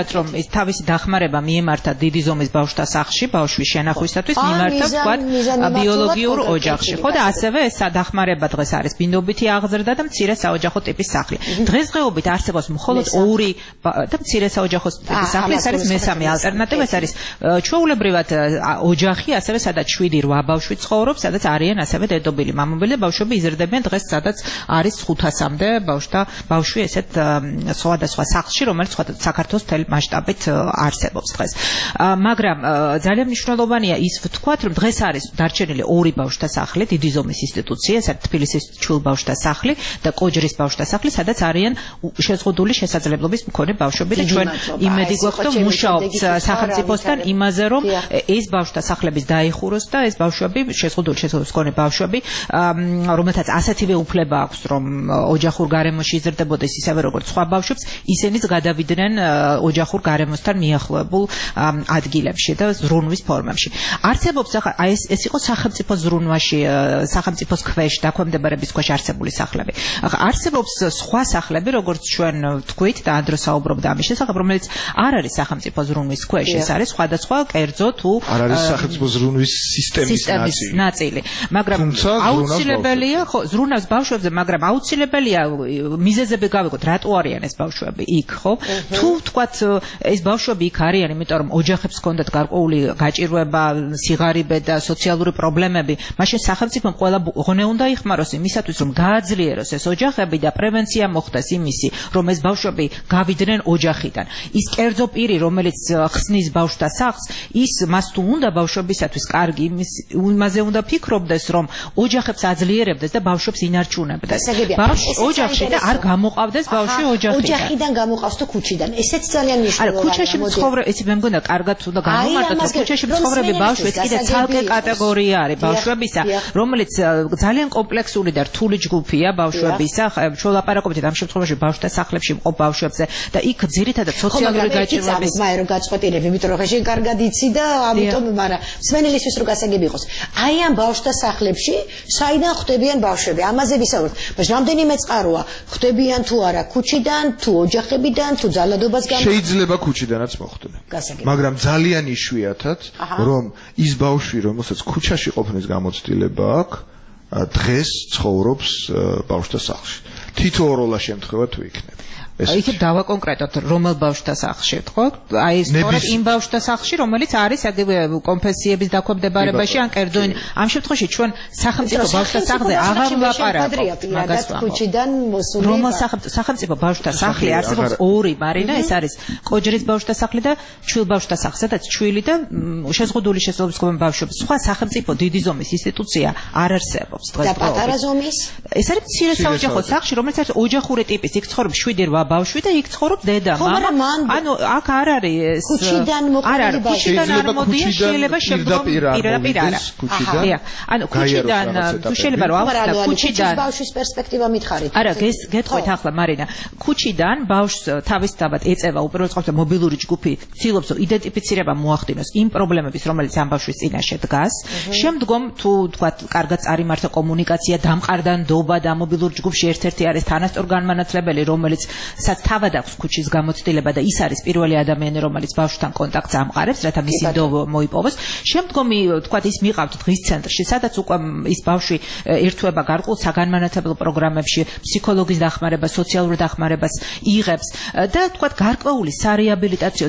ის თავისი დახმარება მიემართა დიდი ზომის ბავშვთა სახლში, ბავშვის შენახვისათვის მიმართა ვთქვათ ბიოლოგიურ ოჯახში. ხო და ასევე ეს დახმარება დღეს არის ბინდობითი აღზრდა და მცირე საოჯახო ტიპის სახლი. დღესდღეობით არსებობს მხოლოდ ორი და მცირე საოჯახო ტიპის სახლი, ეს არის მესამე ალტერნატივა, ეს არის ჩვეულებრივად ოჯახი, ასევე სადაც შვიდი რვა ბავშვი ცხოვრობს, სადაც არიან ასევე დედობილი მამობელი და ბავშვები იზრდებიან დღეს სადაც არის ხუთასამდე ბავშვთა ბავშვი ესეთ სხვადასხვა სახლში, რომელიც საქართველოს მთელი მასშტაბით არსებობს დღეს. მაგრამ ძალიან მნიშვნელოვანია ის ვთქვათ, რომ დღეს არის დარჩენილი ორი ბავშვთა სახლი, დიდი ზომის ინსტიტუცია, ეს არის თბილისის ჩვილ ბავშვთა სახლი და კოჯრის ბავშვთა სახლი, სადაც არიან შეზღუდული შესაძლებლობის მქონე ბავშვები და ჩვენ იმედი გვაქვს, რომ მუშაობთ სახელმწიფოსთან იმაზე, რომ ეს ბავშვთა სახლების დაიხუროს და ეს ბავშვები შეზღუდული შესაძლებლობის მქონე ბავშვები, რომელთაც ასეთივე უფლება აქვს, რომ ოჯახურ გარემოში იზრდებოდეს ისევე როგორც სხვა ბავშვებს, ისინიც გადავიდნენ ოჯახურ გარემოსთან მიახლოებულ ადგილებში და ზრუნვის ფორმებში. არსებობს ახლა ეს ეს იყო სახელმწიფოს ზრუნვაში, სახელმწიფოს ქვეშ, დაქვემდებარების ქვეშ არსებული სახლები. ახლა არსებობს სხვა სახლები, როგორც ჩვენ ვთქვით და ანდრო საუბრობდა ამის შესახებ, რომელიც არ არის სახელმწიფოს ზრუნვის ქვეშ, ეს არის სხვადასხვა კერძო თუ არ არის სახელმწიფოს ზრუნვის სისტემის ნაწილი. მაგრამ აუცილებელია, ხო, ზრუნავს ბავშვებზე, მაგრამ აუცილებელია მიზეზები გავიგოთ, რატო არიან ეს ბავშვები იქ, ხო? თუ თქვათ ეს ბავშვები იქ არიან, იმიტომ რომ ოჯახებს ჰქონდათ გარკვეული გაჭირვება, სიღარიბე და სოციალური პრობლემები, მაშინ სახელმწიფომ ყველა ღონე უნდა იხმაროს იმისათვის, რომ გააძლიეროს ეს ოჯახები და პრევენცია მოხდეს იმისი, რომ ეს ბავშვები გავიდნენ ოჯახიდან. ის კერძო პირი, რომელიც ხსნის ბავშვთა სახლს, ის მას თუ უნდა ბავშვებისათვის კარგი, იმაზე უნდა ფიქრობდეს, რომ ოჯახებს აძლიერებდეს და ბავშვებს ინარჩუნებდეს. ბავშვი ოჯახში და არ გამოყავდეს ბავშვი ოჯახიდან. ოჯახიდან გამოყავს თუ ქუჩიდან. ესეც ძალიან მნიშვნელოვანია. არა, ქუჩაში მცხოვრები, ეს მე მგონია კარგად უნდა გამომართოთ, რომ ქუჩაში მცხოვრები ბავშვი ეს კიდე ცალკე კატეგორია არის ბავშვებისა, რომელიც ძალიან კომპლექსური და რთული ჯგუფია ბავშვებისა. ჩვენ ლაპარაკობთ ამ შემთხვევაში ბავშვთა სახლებში მყოფ ბავშვებზე და იქ ძირითადად სოციალური გაჭირვების მაე რომ გაწყვეტილებ, იმიტომ რომ ხეში კარგად იცი და ამიტომ, მაგრამ სვენელისთვის რო გასაგები იყოს. აი ამ ბავშვთა სახლებში საიდან ხვდებიან ბავშვები? ამაზე ვისაუბროთ. მაგრამ რამდენიმე წყაროა, ხვდებიან თუ არა ქუჩიდან, თუ ოჯახებიდან, თუ ძალადობას გამო. შეიძლება ქუჩიდანაც მოხვდნენ. მაგრამ ძალიან იშვიათად, რომ ის ბავშვი, რომელსაც ქუჩაში ყოფნის გამოცდილება აქვს, დღეს ცხოვრობს ბავშვთა სახლში. თითოეულა შემთხვევა თუ იქნება. იქ დავაკონკრეტოთ რომელ ბავშვთა სახლში, ხო? აი სწორედ იმ ბავშვთა სახლში, რომელიც არის აგივე კონფესიების დაქვემდებარებაში ან კერძო ამ შემთხვევაში ჩვენ სახელმწიფო ბავშვთა სახლზე აღარ ვლაპარაკობთ მაგას ქუჩიდან მოსული. რომელ სახელმწიფო ბავშვთა სახლი არსებობს ორი, მარინა, ეს არის კოჯრის ბავშვთა სახლი და ჩვილ ბავშვთა სახლი, სადაც ჩვილი და შეზღუდული შესაძლებლობის მქონე ბავშვები. სხვა სახელმწიფო დიდი ზომის ინსტიტუცია არ არსებობს დღეს. და პატარა ზომის? ეს არის მცირე საოჯახო სახლი, რომელიც არის ოჯახური ტიპის, იქ ცხოვრობს შვიდი რვა ბავშვი და იქ ცხოვრობს დედა, მამა. ანუ აქ არ არის ეს ქუჩიდან მოყოლილი ბავშვი. ქუჩიდან არ მოდიან, შეიძლება შემდგომ პირდაპირ არა. აჰა. ანუ ქუჩიდან თუ შეიძლება რომ ავხსნა ქუჩიდან ბავშვის პერსპექტივა მითხარით. არა, ეს გეტყვით ახლა მარინა. ქუჩიდან ბავშვს თავისთავად ეწევა უპირველეს ყოვლისა მობილური ჯგუფი, ცდილობს რომ იდენტიფიცირება მოახდინოს იმ პრობლემების, რომელიც ამ ბავშვის წინაშე დგას. შემდგომ თუ თქვათ, კარგად წარიმართა კომუნიკაცია, დამყარდა ნდობა და მობილურ ჯგუფში ერთ-ერთი არის თანასწორ განმანათლებელი, რომელიც საც თავად აქვს ქუჩის გამოცდილება და ის არის პირველი ადამიანი, რომელიც ბავშვთან კონტაქტს ამყარებს, რათა მისი ნდობა მოიპოვოს. შემდგომი, თქვათ, ის მიყავთ დღის ცენტრში, სადაც უკვე ის ბავშვი ერთვება გარკვეულ საგანმანათლებლო პროგრამებში, ფსიქოლოგის დახმარებას, სოციალურ დახმარებას იღებს და თქვათ, გარკვეული სარეაბილიტაციო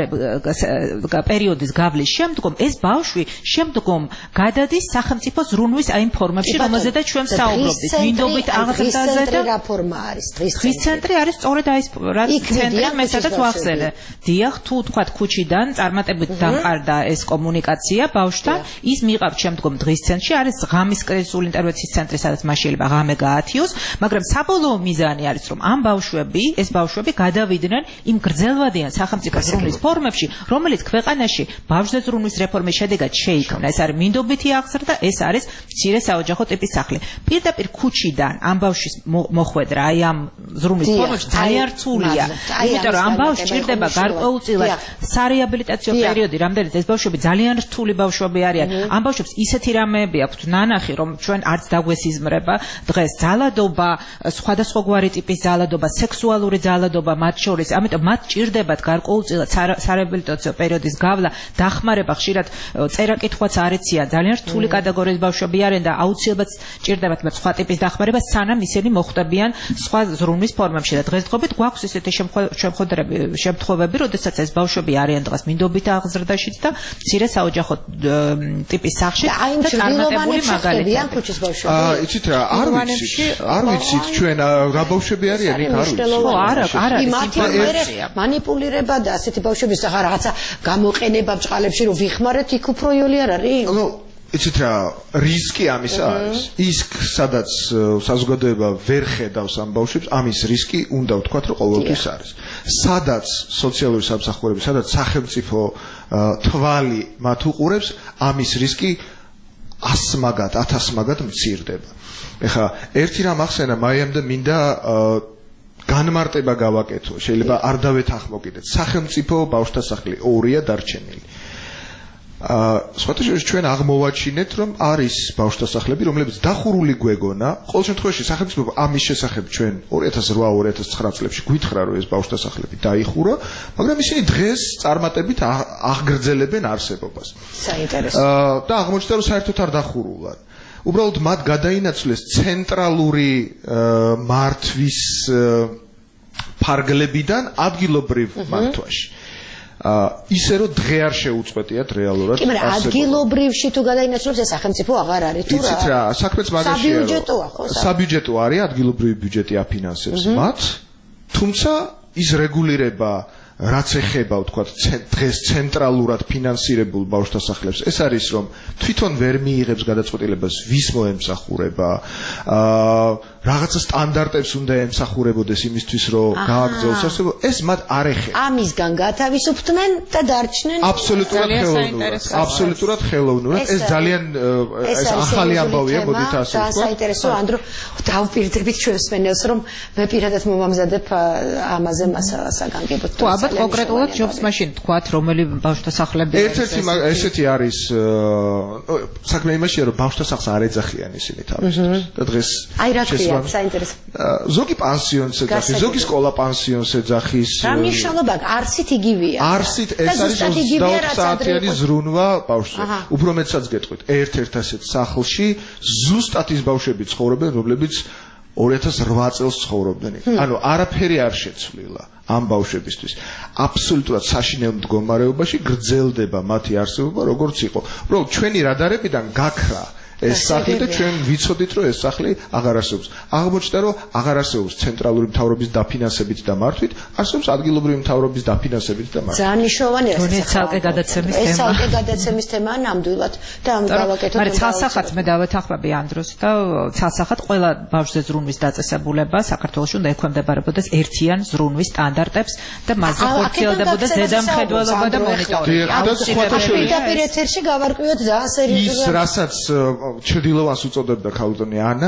დახმარება პერიოდის გავლის შემდგომ ეს ბავშვი შემდგომ გადადის სახელმწიფო ზრუნვის აი ფორმებში, რომელზედაც ჩვენ ვსაუბრობთ, მინდობით აღზრდაზე და რა ფორმა არის დღის დღის ცენტრი არის სწორედ აი ეს ცენტრი, მე სადაც ვახსენე. დიახ, თუ თქვათ ქუჩიდან წარმატებით დამყარდა ეს კომუნიკაცია ბავშვთან, ის მიყავთ შემდგომ დღის ცენტრში, არის ღამის კრიზისული ინტერვენციის ცენტრი, სადაც მას შეიძლება ღამე გაათიოს, მაგრამ საბოლოო მიზანი არის, რომ ამ ბავშვები, ეს ბავშვები გადავიდნენ იმ გრძელვადიან სახელმწიფო ზრუნვის ფორმებში, რომელიც ქვეყანაში ბავშვზე ზრუნვის რეფორმის შედეგად შეიქმნა. ეს არის მინდობითი აღზრდა, ეს არის მცირე საოჯახო ტიპის სახლი. პირდაპირ ქუჩიდან ამ ბავშვის მოხვედრა აი ამ ზრუნვის ფორმებში ძალიან რთულია. იმიტომ რომ ამ ბავშვს ჭირდება გარკვეულწილად სარეაბილიტაციო პერიოდი, რამდენიც ეს ბავშვები ძალიან რთული ბავშვები არიან. ამ ბავშვებს ისეთი რამეები აქვთ ნანახი, რომ ჩვენ არც დაგვესიზმრება დღეს ძალადობა, სხვადასხვაგვარი ტიპის ძალადობა, სექსუალური ძალადობა მათ შორის. ამიტომ მათ ჭირდებათ გარკვეულწილად სარეაბილიტაციო პერიოდის გავლა, დახმარება, ხშირად წერა-კითხვაც არ ეციან, ძალიან რთული კატეგორიის ბავშვები არიან და აუცილებლად ჭირდებათ მათ სხვა ტიპის დახმარება, სანამ ისინი მოხვდებიან სხვა ზრუნვის ფორმებში. და დღესდღეობით გვაქვს ესეთი შემთხვევები, შემთხვევები, როდესაც ეს ბავშვები არიან დღეს მინდობით აღზრდაშიც და მცირე საოჯახო ტიპის სახლში და წარმატებული მაგალითები. აა, იცით რა, არ ვიცით, არ ვიცით ჩვენ რა ბავშვები არიან, იქ არ ვიცით. ხო, არა, არა, ინფორმაცია, манипуლირება და ასეთი ბავშვების რაღაცა გამოყენება ბჭყალებში რომ ვიხმარეთ, იქ უფრო იოლი არ არის? ნუ იცით რა, რისკი ამისა არის. ის სადაც საზოგადოება ვერ ხედავს ამ ბავშვებს, ამის რისკი უნდა ვთქვათ, რომ ყოველთვის არის. სადაც სოციალური სამსახურები, სადაც სახელმწიფო თვალი მათ უყურებს, ამის რისკი ასმაგად, ათასმაგად მცირდება. ეხლა ერთი რამ ახსენა, მაიამდე მინდა განმარტება გავაკეთო, შეიძლება არ დავეთანხმო კიდეც. სახელმწიფო ბავშვთა სახლი ორია დარჩენილი. აა, სხვათა შორის ჩვენ აღმოვაჩინეთ, რომ არის ბავშვთა სახლები, რომლებიც დახურული გვეგონა, ყოველ შემთხვევაში სახელმწიფო ამის შესახებ ჩვენ ორი ათას რვა ორი ათას ცხრა წლებში გვითხრა, რომ ეს ბავშვთა სახლები დაიხურა, მაგრამ ისინი დღეს წარმატებით აღგრძელებენ არსებობას. საინტერესო. აა, და აღმოჩნდა, რომ საერთოდ არ დახურულან. უბრალოდ მათ გადაინაცვლეს ცენტრალური მართვის ფარგლებიდან ადგილობრივ მართვაში. ისე რომ დღე არ შეუწყვეტიათ რეალურად. კი, მაგრამ ადგილობრივში თუ გადაინაცვლებს ეს სახელმწიფო აღარ არის თუ რა. იცით რა, საქმეც მაგაშია. საბიუჯეტოა ხო? საბიუჯეტო არის, ადგილობრივი ბიუჯეტი აფინანსებს მათ, თუმცა ის რეგულირება რაც ეხება, ვთქვათ, დღეს ცენტრალურად ფინანსირებულ ბავშვთა სახლებს, ეს არის, რომ თვითონ ვერ მიიღებს გადაწყვეტილებას, ვის მოემსახურება, აა რაღაცა სტანდარტებს უნდა ემსახურებოდეს იმისთვის, რომ გააგრძელოს არსებობა, ეს მათ არ ეხება. ამისგან გათავისუფლდნენ და დარჩნენ აბსოლუტურად ხელოვნურად. აბსოლუტურად ხელოვნურად. ეს ძალიან ეს ახალი ამბავია, მოდით ასე ვთქვათ. საინტერესო, ანდრო, დავპირდებით ჩვენს მენელს, რომ მე პირადად მომამზადებ ამაზე მასალას აგანგებოთ. ალბათ კონკრეტულად ჯობს მაშინ თქვათ, რომელი ბავშვთა სახლები ერთ-ერთი ესეთი არის საქმე იმაშია, რომ ბავშვთა სახლს არ ეძახიან ისინი თავისთვის. და დღეს აი რა ქვია, საინტერესო. ზოგი პანსიონს ეძახის, ზოგი სკოლა პანსიონს ეძახის. რა მნიშვნელობა აქვს? არსით იგივეა. არსით ეს არის ოცდაოთხ საათიანი ზრუნვა ბავშვზე. უფრო მეტსაც გეტყვით, ერთ-ერთ ასეთ სახლში ზუსტად ის ბავშვები ცხოვრობენ, რომლებიც ორი ათას რვა წელს ცხოვრობდნენ. ანუ არაფერი არ შეცვლილა ამ ბავშვებისთვის. აბსოლუტურად საშინელ მდგომარეობაში გრძელდება მათი არსებობა, როგორც იყო. უბრალოდ ჩვენი რადარებიდან გაქრა ეს სახლი და ჩვენ ვიცოდით, რომ ეს სახლი აღარ არსებობს. აღმოჩნდა, რომ აღარ არსებობს ცენტრალური მთავრობის დაფინანსებით და მართვით, არსებობს ადგილობრივი მთავრობის დაფინანსებით და მართვით. ძალიან მნიშვნელოვანია ეს. ეს ცალკე გადაცემის თემა. ეს ცალკე გადაცემის თემაა ნამდვილად და ამ გავაკეთოთ. მაგრამ ცალსახად მე დავეთანხმები ანდროს და ცალსახად ყველა ბავშვზე ზრუნვის დაწესებულება საქართველოში უნდა ექვემდებარებოდეს ერთიან ზრუნვის სტანდარტებს და მასზე ხორციელდებოდა ზედამხედველობა და მონიტორინგი. და სხვათა შორის პირდაპირ ეთერში გავარკვიოთ ძალიან სერიოზულად. ის რასაც ჩრდილოვანს უწოდებდა ქალბატონი ანა,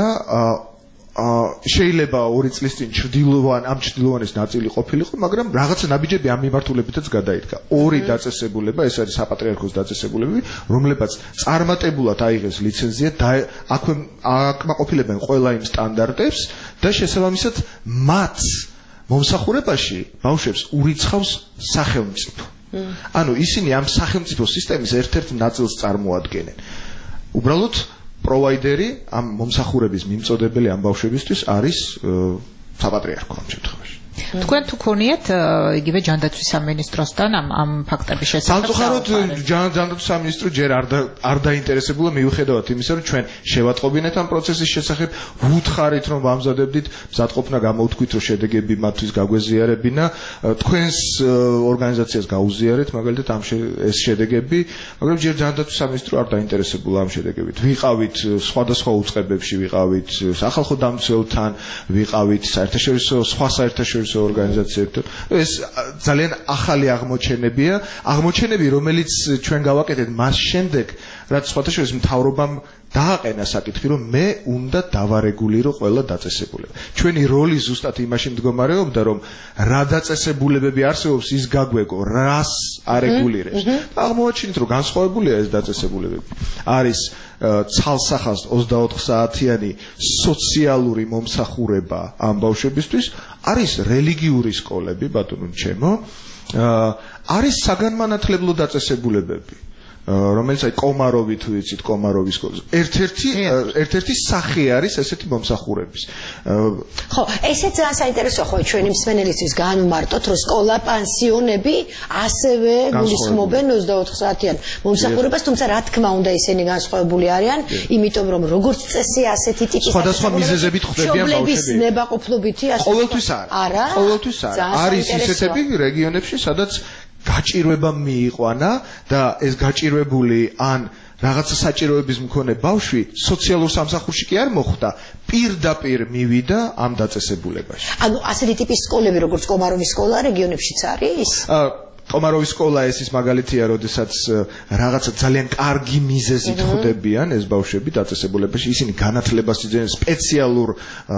შეიძლება ორი წლის წინ ჩრდილოვან ამ ჩრდილოვანის ნაწილი ყოფილიყო, მაგრამ რაღაცა ნაბიჯები ამ მიმართულებითაც გადაიდგა. ორი დაწესებულება, ეს არის საპატრიარქოს დაწესებულებები, რომლებაც წარმატებულად აიღეს ლიცენზია და აქვე აკმაყოფილებენ ყველა იმ სტანდარტებს და შესაბამისად მათ მომსახურებაში ბავშვებს ურიცხავს სახელმწიფო. ანუ ისინი ამ სახელმწიფო სისტემის ერთ-ერთ ნაწილს წარმოადგენენ. უბრალოდ პროვაიდერი ამ მომსახურების მიმწოდებელი ამ ბავშვებისთვის არის საპატრიარქო ამ შემთხვევაში. თქვენ თუ ქონიათ იგივე ჯანდაცვის სამინისტროსთან ამ ამ ფაქტების შესახებ? სამწუხაროდ ჯანდაცვის სამინისტრო ჯერ არ არ დაინტერესებულა მიუხედავად იმისა, რომ ჩვენ შევატყობინეთ ამ პროცესის შესახებ, ვუთხარით, რომ ვამზადებდით, მზადყოფნა გამოვთქვით, რომ შედეგები მათთვის გაგვეზიარებინა, თქვენს ორგანიზაციას გაუზიარეთ, მაგალითად ამ ეს შედეგები, მაგრამ ჯერ ჯანდაცვის სამინისტრო არ დაინტერესებულა ამ შედეგებით. ვიყავით სხვადასხვა უწყებებში, ვიყავით სახალხო დამცველთან, ვიყავით საერთაშორისო სხვა საერთაშორისო ორგანიზაციებთან. ეს ძალიან ახალი აღმოჩენებია, აღმოჩენები, რომელიც ჩვენ გავაკეთეთ მას შემდეგ, რაც სხვათა შორის მთავრობამ დააყენა საკითხი, რომ მე უნდა დავარეგულირო ყველა დაწესებულება. ჩვენი როლი ზუსტად იმაში მდგომარეობდა, რომ რა დაწესებულებები არსებობს, ის გაგვეგო, რას არეგულირებს. აღმოაჩინეთ, რომ განსხვავებულია ეს დაწესებულებები. არის ცალსახას ოცდაოთხ საათიანი სოციალური მომსახურება ამ ბავშვებისთვის, არის რელიგიური სკოლები, ბატონო ჩემო, არის საგანმანათლებლო დაწესებულებები. რომელიც აი კომაროვი თუ იცით კომაროვის სკოლა ერთ-ერთი ერთ-ერთი სახე არის ესეთი მომსახურების ხო ესეც ძალიან საინტერესოა ხო ჩვენი მსმენელისთვის განვმარტოთ რომ სკოლა პანსიონები ასევე გულისხმობენ ოცდაოთხ საათიან მომსახურებას თუმცა რა თქმა უნდა ისინი განსხვავებული არიან იმიტომ რომ როგორც წესი ასეთი ტიპის სხვადასხვა მიზეზებით ხდებიან ბავშვები ნებაყოფლობითი ასე ყოველთვის არა ყოველთვის არა არის ისეთები რეგიონებში სადაც გაჭირვება მიიყვანა და ეს გაჭირვებული ან რაღაცა საჭიროების მქონე ბავშვი სოციალურ სამსახურში კი არ მოხვდა პირდაპირ მივიდა ამ დაწესებულებაში. ანუ ასეთი ტიპის სკოლები როგორც კომაროვის სკოლა რეგიონებშიც არის? კომაროვის სკოლა ეს ის მაგალითია, როდესაც რაღაცა ძალიან კარგი მიზეზით ხვდებიან ეს ბავშვები დაწესებულებაში, ისინი განათლებას იძენენ სპეციალურ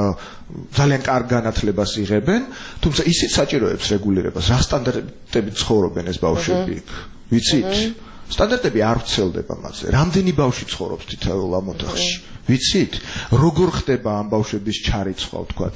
ძალიან კარგ განათლებას იღებენ, თუმცა ისიც საჭიროებს რეგულირებას. რა სტანდარტებით ცხოვრობენ ეს ბავშვები? ვიცით? სტანდარტები არ ვრცელდება მასზე. რამდენი ბავშვი ცხოვრობს თითოეულ ამ ოთახში? ვიცით? როგორ ხდება ამ ბავშვების ჩარიცხვა, ვთქვათ?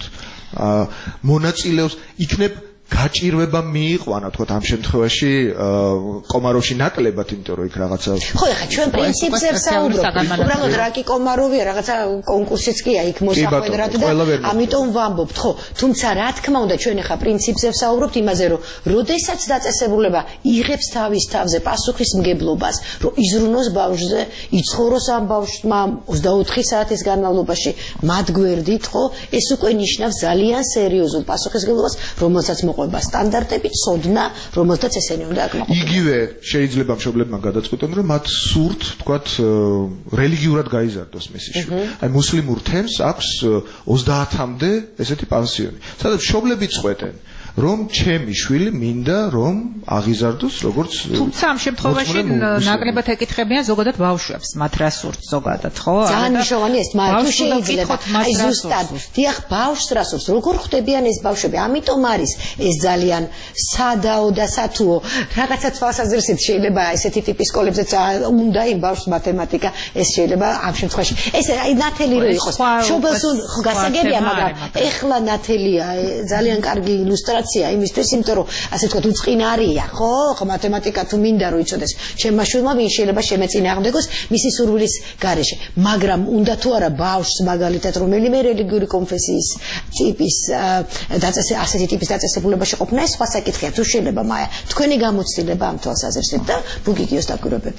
მონაწილეობს იქნებ გაჭირვება მიიყვანა თქვა ამ შემთხვევაში კომაროვში ნაკლებად იმიტომ რომ იქ რაღაცა ხო ეხლა ჩვენ პრინციპზე ვსაუბრობთ უბრალოდ რა კი კომაროვია რაღაცა კონკურსიც კი აქვს იქ მოსახვედრად და ამიტომ ვამბობთ ხო თუმცა რა თქმა უნდა ჩვენ ეხლა პრინციპზე ვსაუბრობთ იმაზე რომ როდესაც დაწესებულება იღებს თავის თავზე პასუხისმგებლობას რომ იზრუნოს ბავშვზე იცხოვროს ამ ბავშვმა ოცდაოთხი საათის განმავლობაში მათ გვერდით ხო ეს უკვე ნიშნავს ძალიან სერიოზულ პასუხისმგებლობას რომელსაც სტანდარტები წოდნა, რომელთაც ესენი უნდა აკმაყოფილონ. იგივე შეიძლება მშობლებმა გადაწყვეტონ, რომ მათ სურთ, თქვათ, რელიგიურად გაიზარდოს მისი შვილი. აი მუსლიმურ თემს აქვს ოცდაათამდე ესეთი პანსიონი. სადაც მშობლები წყვეტენ, რომ ჩემი შვილი მინდა რომ აღიზარდოს როგორც თუმცა ამ შემთხვევაში ნაკლებად ეკითხებიან ზოგადად ბავშვებს მათ რა სურთ ზოგადად ხო ძალიან მნიშვნელოვანია ეს მაგრამ შეიძლება აი ზუსტად დიახ ბავშვს რა სურს როგორ ხვდებიან ეს ბავშვები ამიტომ არის ეს ძალიან სადაო და სათუო რაღაცა თვალსაზრისით შეიძლება ესეთი ტიპის სკოლებზეც უნდა იმ ბავშვს მათემატიკა ეს შეიძლება ამ შემთხვევაში ეს აი ნათელი რო იყოს მშობელს ხო გასაგებია მაგრამ ეხლა ნათელია ძალიან კარგი ილუსტრაცია იმისთვის, იმიტომ რომ ასე ვთქვათ, უწყინარია, ხო? ხო, მათემატიკა თუ მინდა რომ იცოდეს, ჩემმა შვილმა ვინ შეიძლება შემეწინააღმდეგოს მისი სურვილის გარეშე. მაგრამ უნდა თუ არა ბავშვს მაგალითად რომელიმე რელიგიური კონფესიის ტიპის დაწესე ასეთი ტიპის დაწესებულებაში ყოფნა, ეს სხვა საკითხია. თუ შეიძლება მაია, თქვენი გამოცდილება ამ თვალსაზრისით და ბუგიგიოს დაკვირვებები.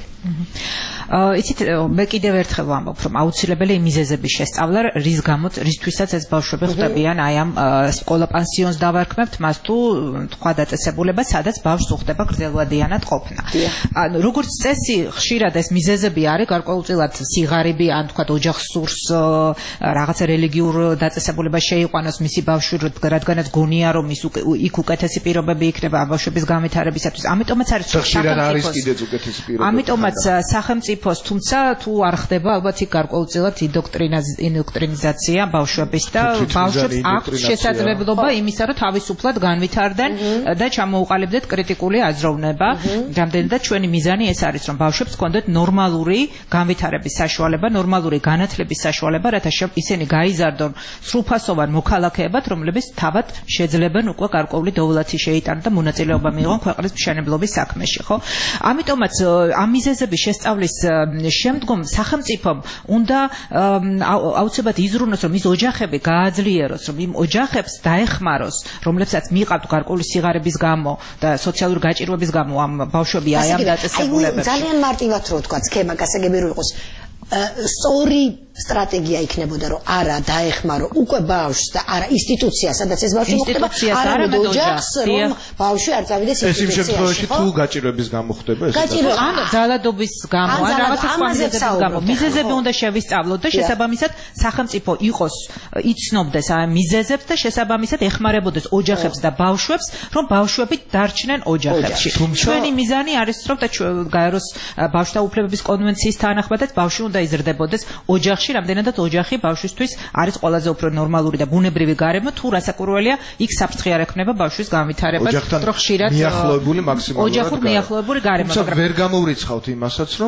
იცით, მე კიდევ ერთხელ ვამბობ, რომ აუცილებელი მიზეზების შესწავლა, რის გამოც, რისთვისაც ეს ბავშვები ხდებიან აი ამ სკოლა პანსიონს დავარქმევთ, მას თუ თქვა დაწესებულება, სადაც ბავშვს უხდება გრძელვადიანად ყოფნა. ანუ როგორც წესი, ხშირად ეს მიზეზები არის გარკვეულწილად სიღარიბი, ან თქვა ოჯახს სურს რაღაცა რელიგიურ დაწესებულებას შეიყვანოს მისი ბავშვი, რადგანაც გონია, რომ ის იქ უკეთესი პირობები იქნება ამ ბავშვების განვითარებისათვის. ამიტომაც არის ხშირად არის კიდეც უკეთესი პირობები. ამიტომაც სახელმწიფოს, თუმცა თუ არ ხდება, ალბათ იქ გარკვეულწილად ინდოქტრინიზაცია ბავშვების და ბავშვებს აქვს შესაძლებლობა იმისა, რომ თავისუფლად განვითარდნენ და ჩამოუყალიბდეთ კრიტიკული აზროვნება. რამდენადაც ჩვენი მიზანი ეს არის, რომ ბავშვებს ჰქონდეთ ნორმალური განვითარების საშუალება, ნორმალური განათლების საშუალება, რათა ისინი გაიზარდონ სრულფასოვან მოქალაქეებად, რომლებიც თავად შეძლებენ უკვე გარკვეული დოვლათი შეიტანონ და მონაწილეობა მიიღონ ქვეყნის მშენებლობის საქმეში, ხო? ამიტომაც ამ მიზეზების შესწავლის შემდგომ სახელმწიფომ უნდა აუცილებლად იზრუნოს, რომ ის ოჯახები გააძლიეროს, რომ იმ ოჯახებს დაეხმაროს, რომლებსაც მიიყავთ გარკვეული სიღარიბის გამო და სოციალური გაჭირვების გამო ამ ბავშვები აი ამ დაწესებულებებში. ძალიან მარტივად რო თქვა, სქემა გასაგები რო იყოს. სწორი სტრატეგია იქნებოდა რომ არა დაეხმარო უკვე ბავშვს და არა ინსტიტუცია სადაც ეს ბავშვი მოხდება არამედ ოჯახს რომ ბავშვი არ წავიდეს ინსტიტუციაში. ეს იმ შემთხვევაში თუ გაჭირვების გამო ხდება ეს ან ძალადობის გამო ან რაღაც სხვა მიზეზების გამო მიზეზები უნდა შევისწავლოთ და შესაბამისად სახელმწიფო იყოს იცნობდეს ამ მიზეზებს და შესაბამისად ეხმარებოდეს ოჯახებს და ბავშვებს რომ ბავშვები დარჩნენ ოჯახებში. ჩვენი მიზანი არის რომ და გაეროს ბავშვთა უფლებების კონვენციის თანახმადაც ბავშვი უნდა იზრდებოდეს ოჯახში, რამდენადაც ოჯახი ბავშვისთვის არის ყველაზე უფრო ნორმალური და ბუნებრივი გარემო, თუ რასაკვირველია, იქ საფრთხე არ ექნება ბავშვის განვითარებას, უფრო ხშირად მიახლოებული მაქსიმალურად ოჯახურ მიახლოებული გარემო, მაგრამ ვერ გამოვრიცხავთ იმასაც, რომ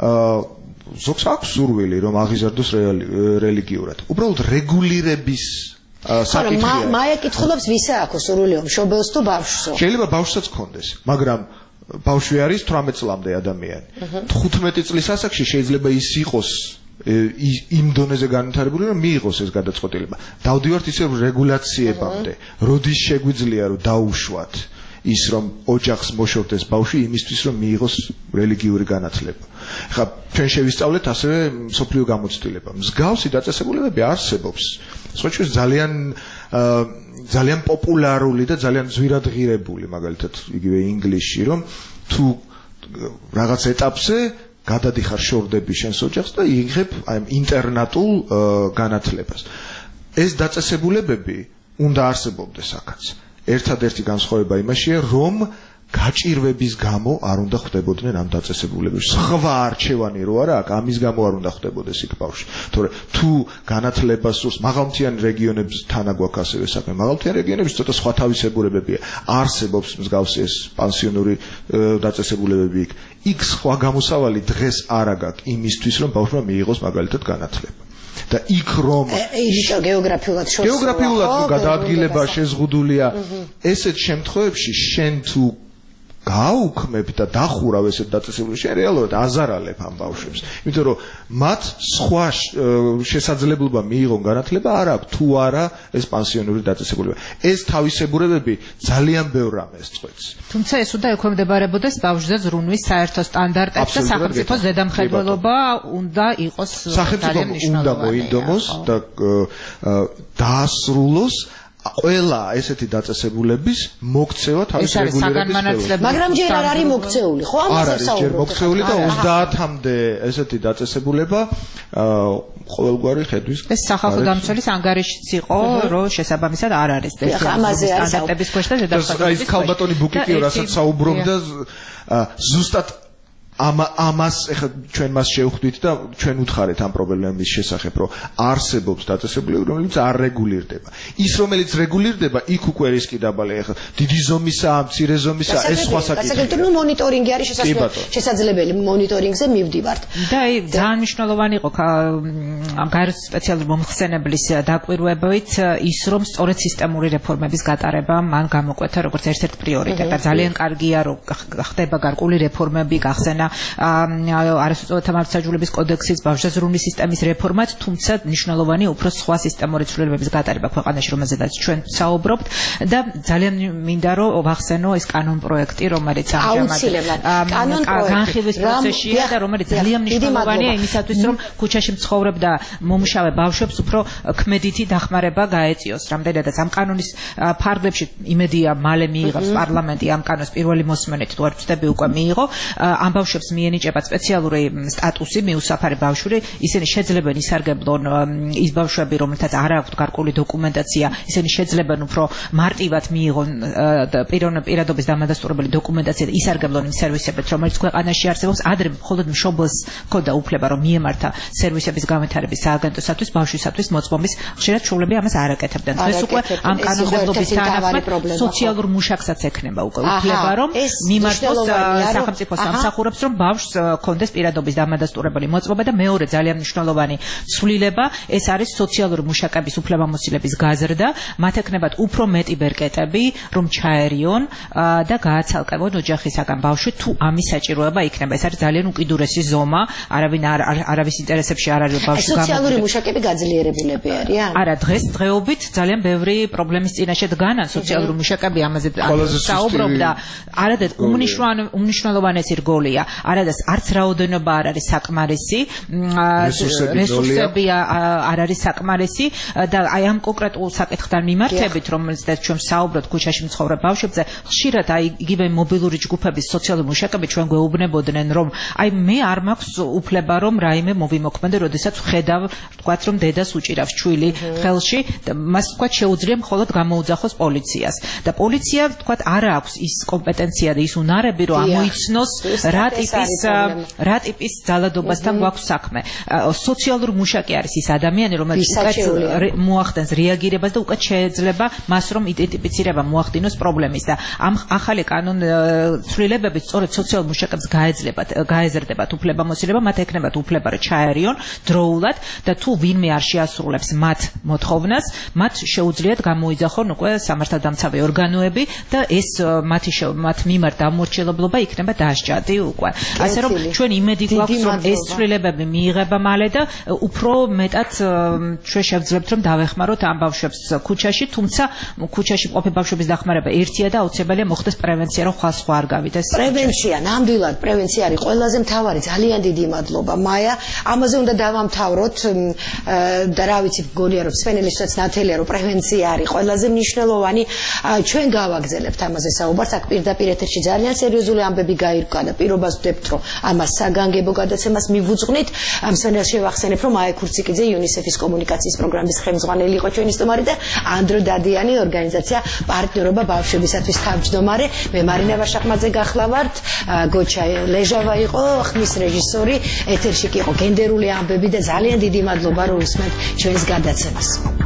ზოგს აქვს სურვილი, რომ აღიზარდოს რელიგიურად. უბრალოდ რეგულირების საკითხია. მაია კითხულობს ვისა აქვს სურვილი, მშობელს თუ ბავშვსო? შეიძლება ბავშვსაც ჰქონდეს, მაგრამ ბავშვი არის თვრამეტ წლამდე ადამიანი. თხუთმეტი წლის ასაკში შეიძლება ის იყოს იმ დონეზე განვითარებული, რომ მიიღოს ეს გადაწყვეტილება. დავდივართ ისე რეგულაციებამდე, როდის შეგვიძლია რომ დაუშვათ ის რომ ოჯახს მოშორდეს ბავშვი იმისთვის რომ მიიღოს რელიგიური განათლება. ხა ჩვენ შევისწავლეთ ასევე მსოფლიო გამოცდილება. მსგავსი დაწესებულებები არსებობს. სხვაჩვენს ძალიან ძალიან პოპულარული და ძალიან ძვირადღირებული, მაგალითად, იგივე ინგლისში, რომ თუ რაღაც ეტაპზე გადადიხარ შორდები შენს ოჯახს და იღებ აი ინტერნატულ განათლებას. ეს დაწესებულებები უნდა არსებობდეს აქაც. ერთადერთი განსხვავება იმაშია, რომ გაჭირვების გამო არ უნდა ხდებოდნენ ამ დაწესებულებებში. სხვა არჩევანი რო არა, ამის გამო არ უნდა ხდებოდეს იქ ბავშვი. თორე თუ განათლებას სურს მაღალმთიან რეგიონებთან გვაქვს ასევე საქმე. მაღალმთიან რეგიონებში ცოტა სხვა თავისებურებებია. არსებობს მსგავსი ეს პანსიონური დაწესებულებები იქ. იქ სხვა გამოსავალი დღეს არ აქვს იმისთვის, რომ ბავშვმა მიიღოს მაგალითად განათლება. და იქ რომ გეოგრაფიულად შორს გეოგრაფიულად გადაადგილება შეზღუდულია ესეთ შემთხვევებში შენ თუ გაუქმებ და დახურავ ესეთ დაწესებულებებს შენ რეალურად აზარალებ ამ ბავშვებს იმიტომ რომ მათ სხვა შესაძლებლობა მიიღონ განათლება არ აქვს თუ არა ეს პანსიონური დაწესებულება ეს თავისებურებები ძალიან ბევრ რამეს წყვეტს თუმცა ეს უნდა ექვემდებარებოდეს ბავშვზე ზრუნვის საერთო სტანდარტებს და სახელმწიფო ზედამხედველობა უნდა იყოს სახელმწიფო უნდა მოინდომოს და დაასრულოს ყველა ესეთი დაწესებულების მოქცევა თავის რეგულირების ხელში. მაგრამ ჯერ არ არის მოქცეული, ხო? ამაზე საუბრობთ. ჯერ მოქცეული და ოცდაათამდე ესეთი დაწესებულება ყოველგვარი ხედვის. ეს სახალხო დამცველის ანგარიშიც იყო, რომ შესაბამისად არ არის სტანდარტების ქვეშ და ზედამხედველობის. ეს ქალბატონი ბუკიკიო რასაც საუბრობდა ზუსტად ამ ამას ეხლა ჩვენ მას შევხვდით და ჩვენ უთხარეთ ამ პრობლემის შესახებ, რომ არსებობს დაწესებულება, რომელიც არ რეგულირდება. ის, რომელიც რეგულირდება, იქ უკვე რისკი დაბალია. ეხლა დიდი ზომისა, მცირე ზომისა, ეს სხვა საკითხია. გასაგებია, ნუ მონიტორინგი არის შესაძლებელი, მონიტორინგზე მივდივართ. და აი ძალიან მნიშვნელოვანი იყო ამ გაეროს სპეციალური მომხსენებლის დაკვირვებით ის, რომ სწორედ სისტემური რეფორმების გატარება მან გამოკვეთა როგორც ერთ-ერთ პრიორიტეტი. ძალიან კარგია, რომ ხდება გარკვეული რეფორმები, გახსენა არასოციალურთა მართლმსაჯულების კოდექსის ბავშვთა ზრუნვის სისტემის რეფორმაც, თუმცა მნიშვნელოვანი უფრო სხვა სისტემური ცვლილებების გატარება ქვეყანაში, რომელზედაც ჩვენ საუბრობთ და ძალიან მინდა რომ ვახსენო ეს კანონ პროექტი, რომელიც ამჟამად განხილვის პროცესშია და რომელიც ძალიან მნიშვნელოვანია იმისათვის, რომ ქუჩაში მცხოვრებ და მომუშავე ბავშვებს უფრო ქმედითი დახმარება გაეწიოს. რამდენადაც ამ კანონის ფარგლებში იმედია მალე მიიღებს პარლამენტი ამ კანონის პირველი მოსმენით, თუ არ ვცდები უკვე მიიღო, ამ ბავშვებს მიენიჭება სპეციალური სტატუსი, მიუსაფარი ბავშვი, ისინი შეძლებენ ისარგებლონ ის ბავშვები, რომელთაც არ აქვთ გარკვეული დოკუმენტაცია, ისინი შეძლებენ უფრო მარტივად მიიღონ პირადობის დამადასტურებელი დოკუმენტაცია და ისარგებლონ იმ სერვისებით, რომელიც ქვეყანაში არსებობს. ადრე მხოლოდ მშობელს ჰქონდა უფლება, რომ მიემართა სერვისების განვითარების სააგენტოსათვის ბავშვისათვის მოწმობის, ხშირად შუვლები ამას არ აკეთებდნენ. დღეს უკვე ამ კანონმდებლობის თანახმად სოციალურ მუშაკსაც ექნება უკვე უფლება, რომ მიმართოს სახელმწიფო სამსახურებს, რომ ბავშვს კონდეს პირადობის დამადასტურებელი მოწმობა და მეორე ძალიან მნიშვნელოვანი ცვლილება ეს არის სოციალური მუშაკების უფლებამოსილების გაზრდა, მათ ექნებათ უფრო მეტი ბერკეტები, რომ ჩაერიონ და გააცალკევონ ოჯახისაგან ბავშვი თუ ამის საჭიროება იქნება. ეს არის ძალიან უკიდურესი ზომა, არავინ არავის ინტერესებში არ არის ბავშვი გამოვიდეს. სოციალური მუშაკები გაძლიერებულები არიან? არა, დღეს დღეობით ძალიან ბევრი პრობლემის წინაშე დგანან სოციალური მუშაკები, ამაზე საუბრობ და არადეთ უმნიშვნელოვანესი რგოლია. არადას არც რაოდენობა არ არის საკმარისი, რესურსები არ არის საკმარისი და აი ამ კონკრეტულ საკითხთან მიმართებით, რომელზეც ჩვენ საუბრობთ ქუჩაში მცხოვრებ ბავშვებზე, ხშირად აი იგივე მობილური ჯგუფების სოციალური მუშაკები ჩვენ გვეუბნებოდნენ, რომ აი მე არ მაქვს უფლება რომ რაიმე მოვიმოქმედე, როდესაც ვხედავ, ვთქვათ, რომ დედას უჭირავს ჩვილი ხელში და მას ვთქვათ შეუძლია მხოლოდ გამოუძახოს პოლიციას და პოლიცია ვთქვათ არ აქვს ის კომპეტენცია და ის უნარები, რომ ამოიცნოს რა ტიპის რა ტიპის ძალადობასთან გვაქვს საქმე. სოციალური მუშაკი არის ის ადამიანი, რომელიც უკეთ მოახდენს რეაგირებას და უკეთ შეეძლება მას რომ იდენტიფიცირება მოახდინოს პრობლემის და ამ ახალი კანონ ცვლილებებით სწორედ სოციალურ მუშაკებს გაეძლებათ გაეზრდებათ უფლებამოსილება, მათ ექნებათ უფლება რომ ჩაერიონ დროულად და თუ ვინმე არ შეასრულებს მათ მოთხოვნას, მათ შეუძლიათ გამოიძახონ უკვე სამართალდამცავი ორგანოები და ეს მათი მათ მიმართ დამორჩილებლობა იქნება დასჯადი უკვე. ასე რომ ჩვენ იმედი გვაქვს რომ ეს ცვლილებები მიიღება მალე და უფრო მეტად ჩვენ შევძლებთ რომ დავეხმაროთ ამ ბავშვებს ქუჩაში, თუმცა ქუჩაში მყოფი ბავშვების დახმარება ერთია და აუცილებელია მოხდეს პრევენცია, რომ ხვალ სხვა არ გავიდეს. პრევენცია, ნამდვილად პრევენცია არის ყველაზე მთავარი. ძალიან დიდი მადლობა მაია. ამაზე უნდა დავამთავროთ და რა ვიცი, გონია რომ სვენელისაც ნათელია რომ პრევენცია არის ყველაზე მნიშვნელოვანი. ჩვენ გავაგზავნებთ ამაზე საუბარს, აქ პირდაპირ ეთერში ძალიან სერიოზული ამბები გაირკვა და პირობას ვდებთ რომ ამას საგანგებო გადაცემას მივუძღვნით. ამ სვენელს შევახსენებ რომ მაია ქურციკიძე იუნისეფის კომუნიკაციის პროგრამის ხელმძღვანელი იყო ჩვენი სტუმარი და ანდრო დადიანი ორგანიზაცია პარტნიორობა ბავშვებისათვის თავმჯდომარე. მე მარინა ვაშაყმაძე გახლავართ, გოჩა ლეჟავა იყო ხმის რეჟისორი, ეთერში კი იყო გენდერული ამბები და ძალიან დიდი მადლობა რომ უსმენთ ჩვენს გადაცემას.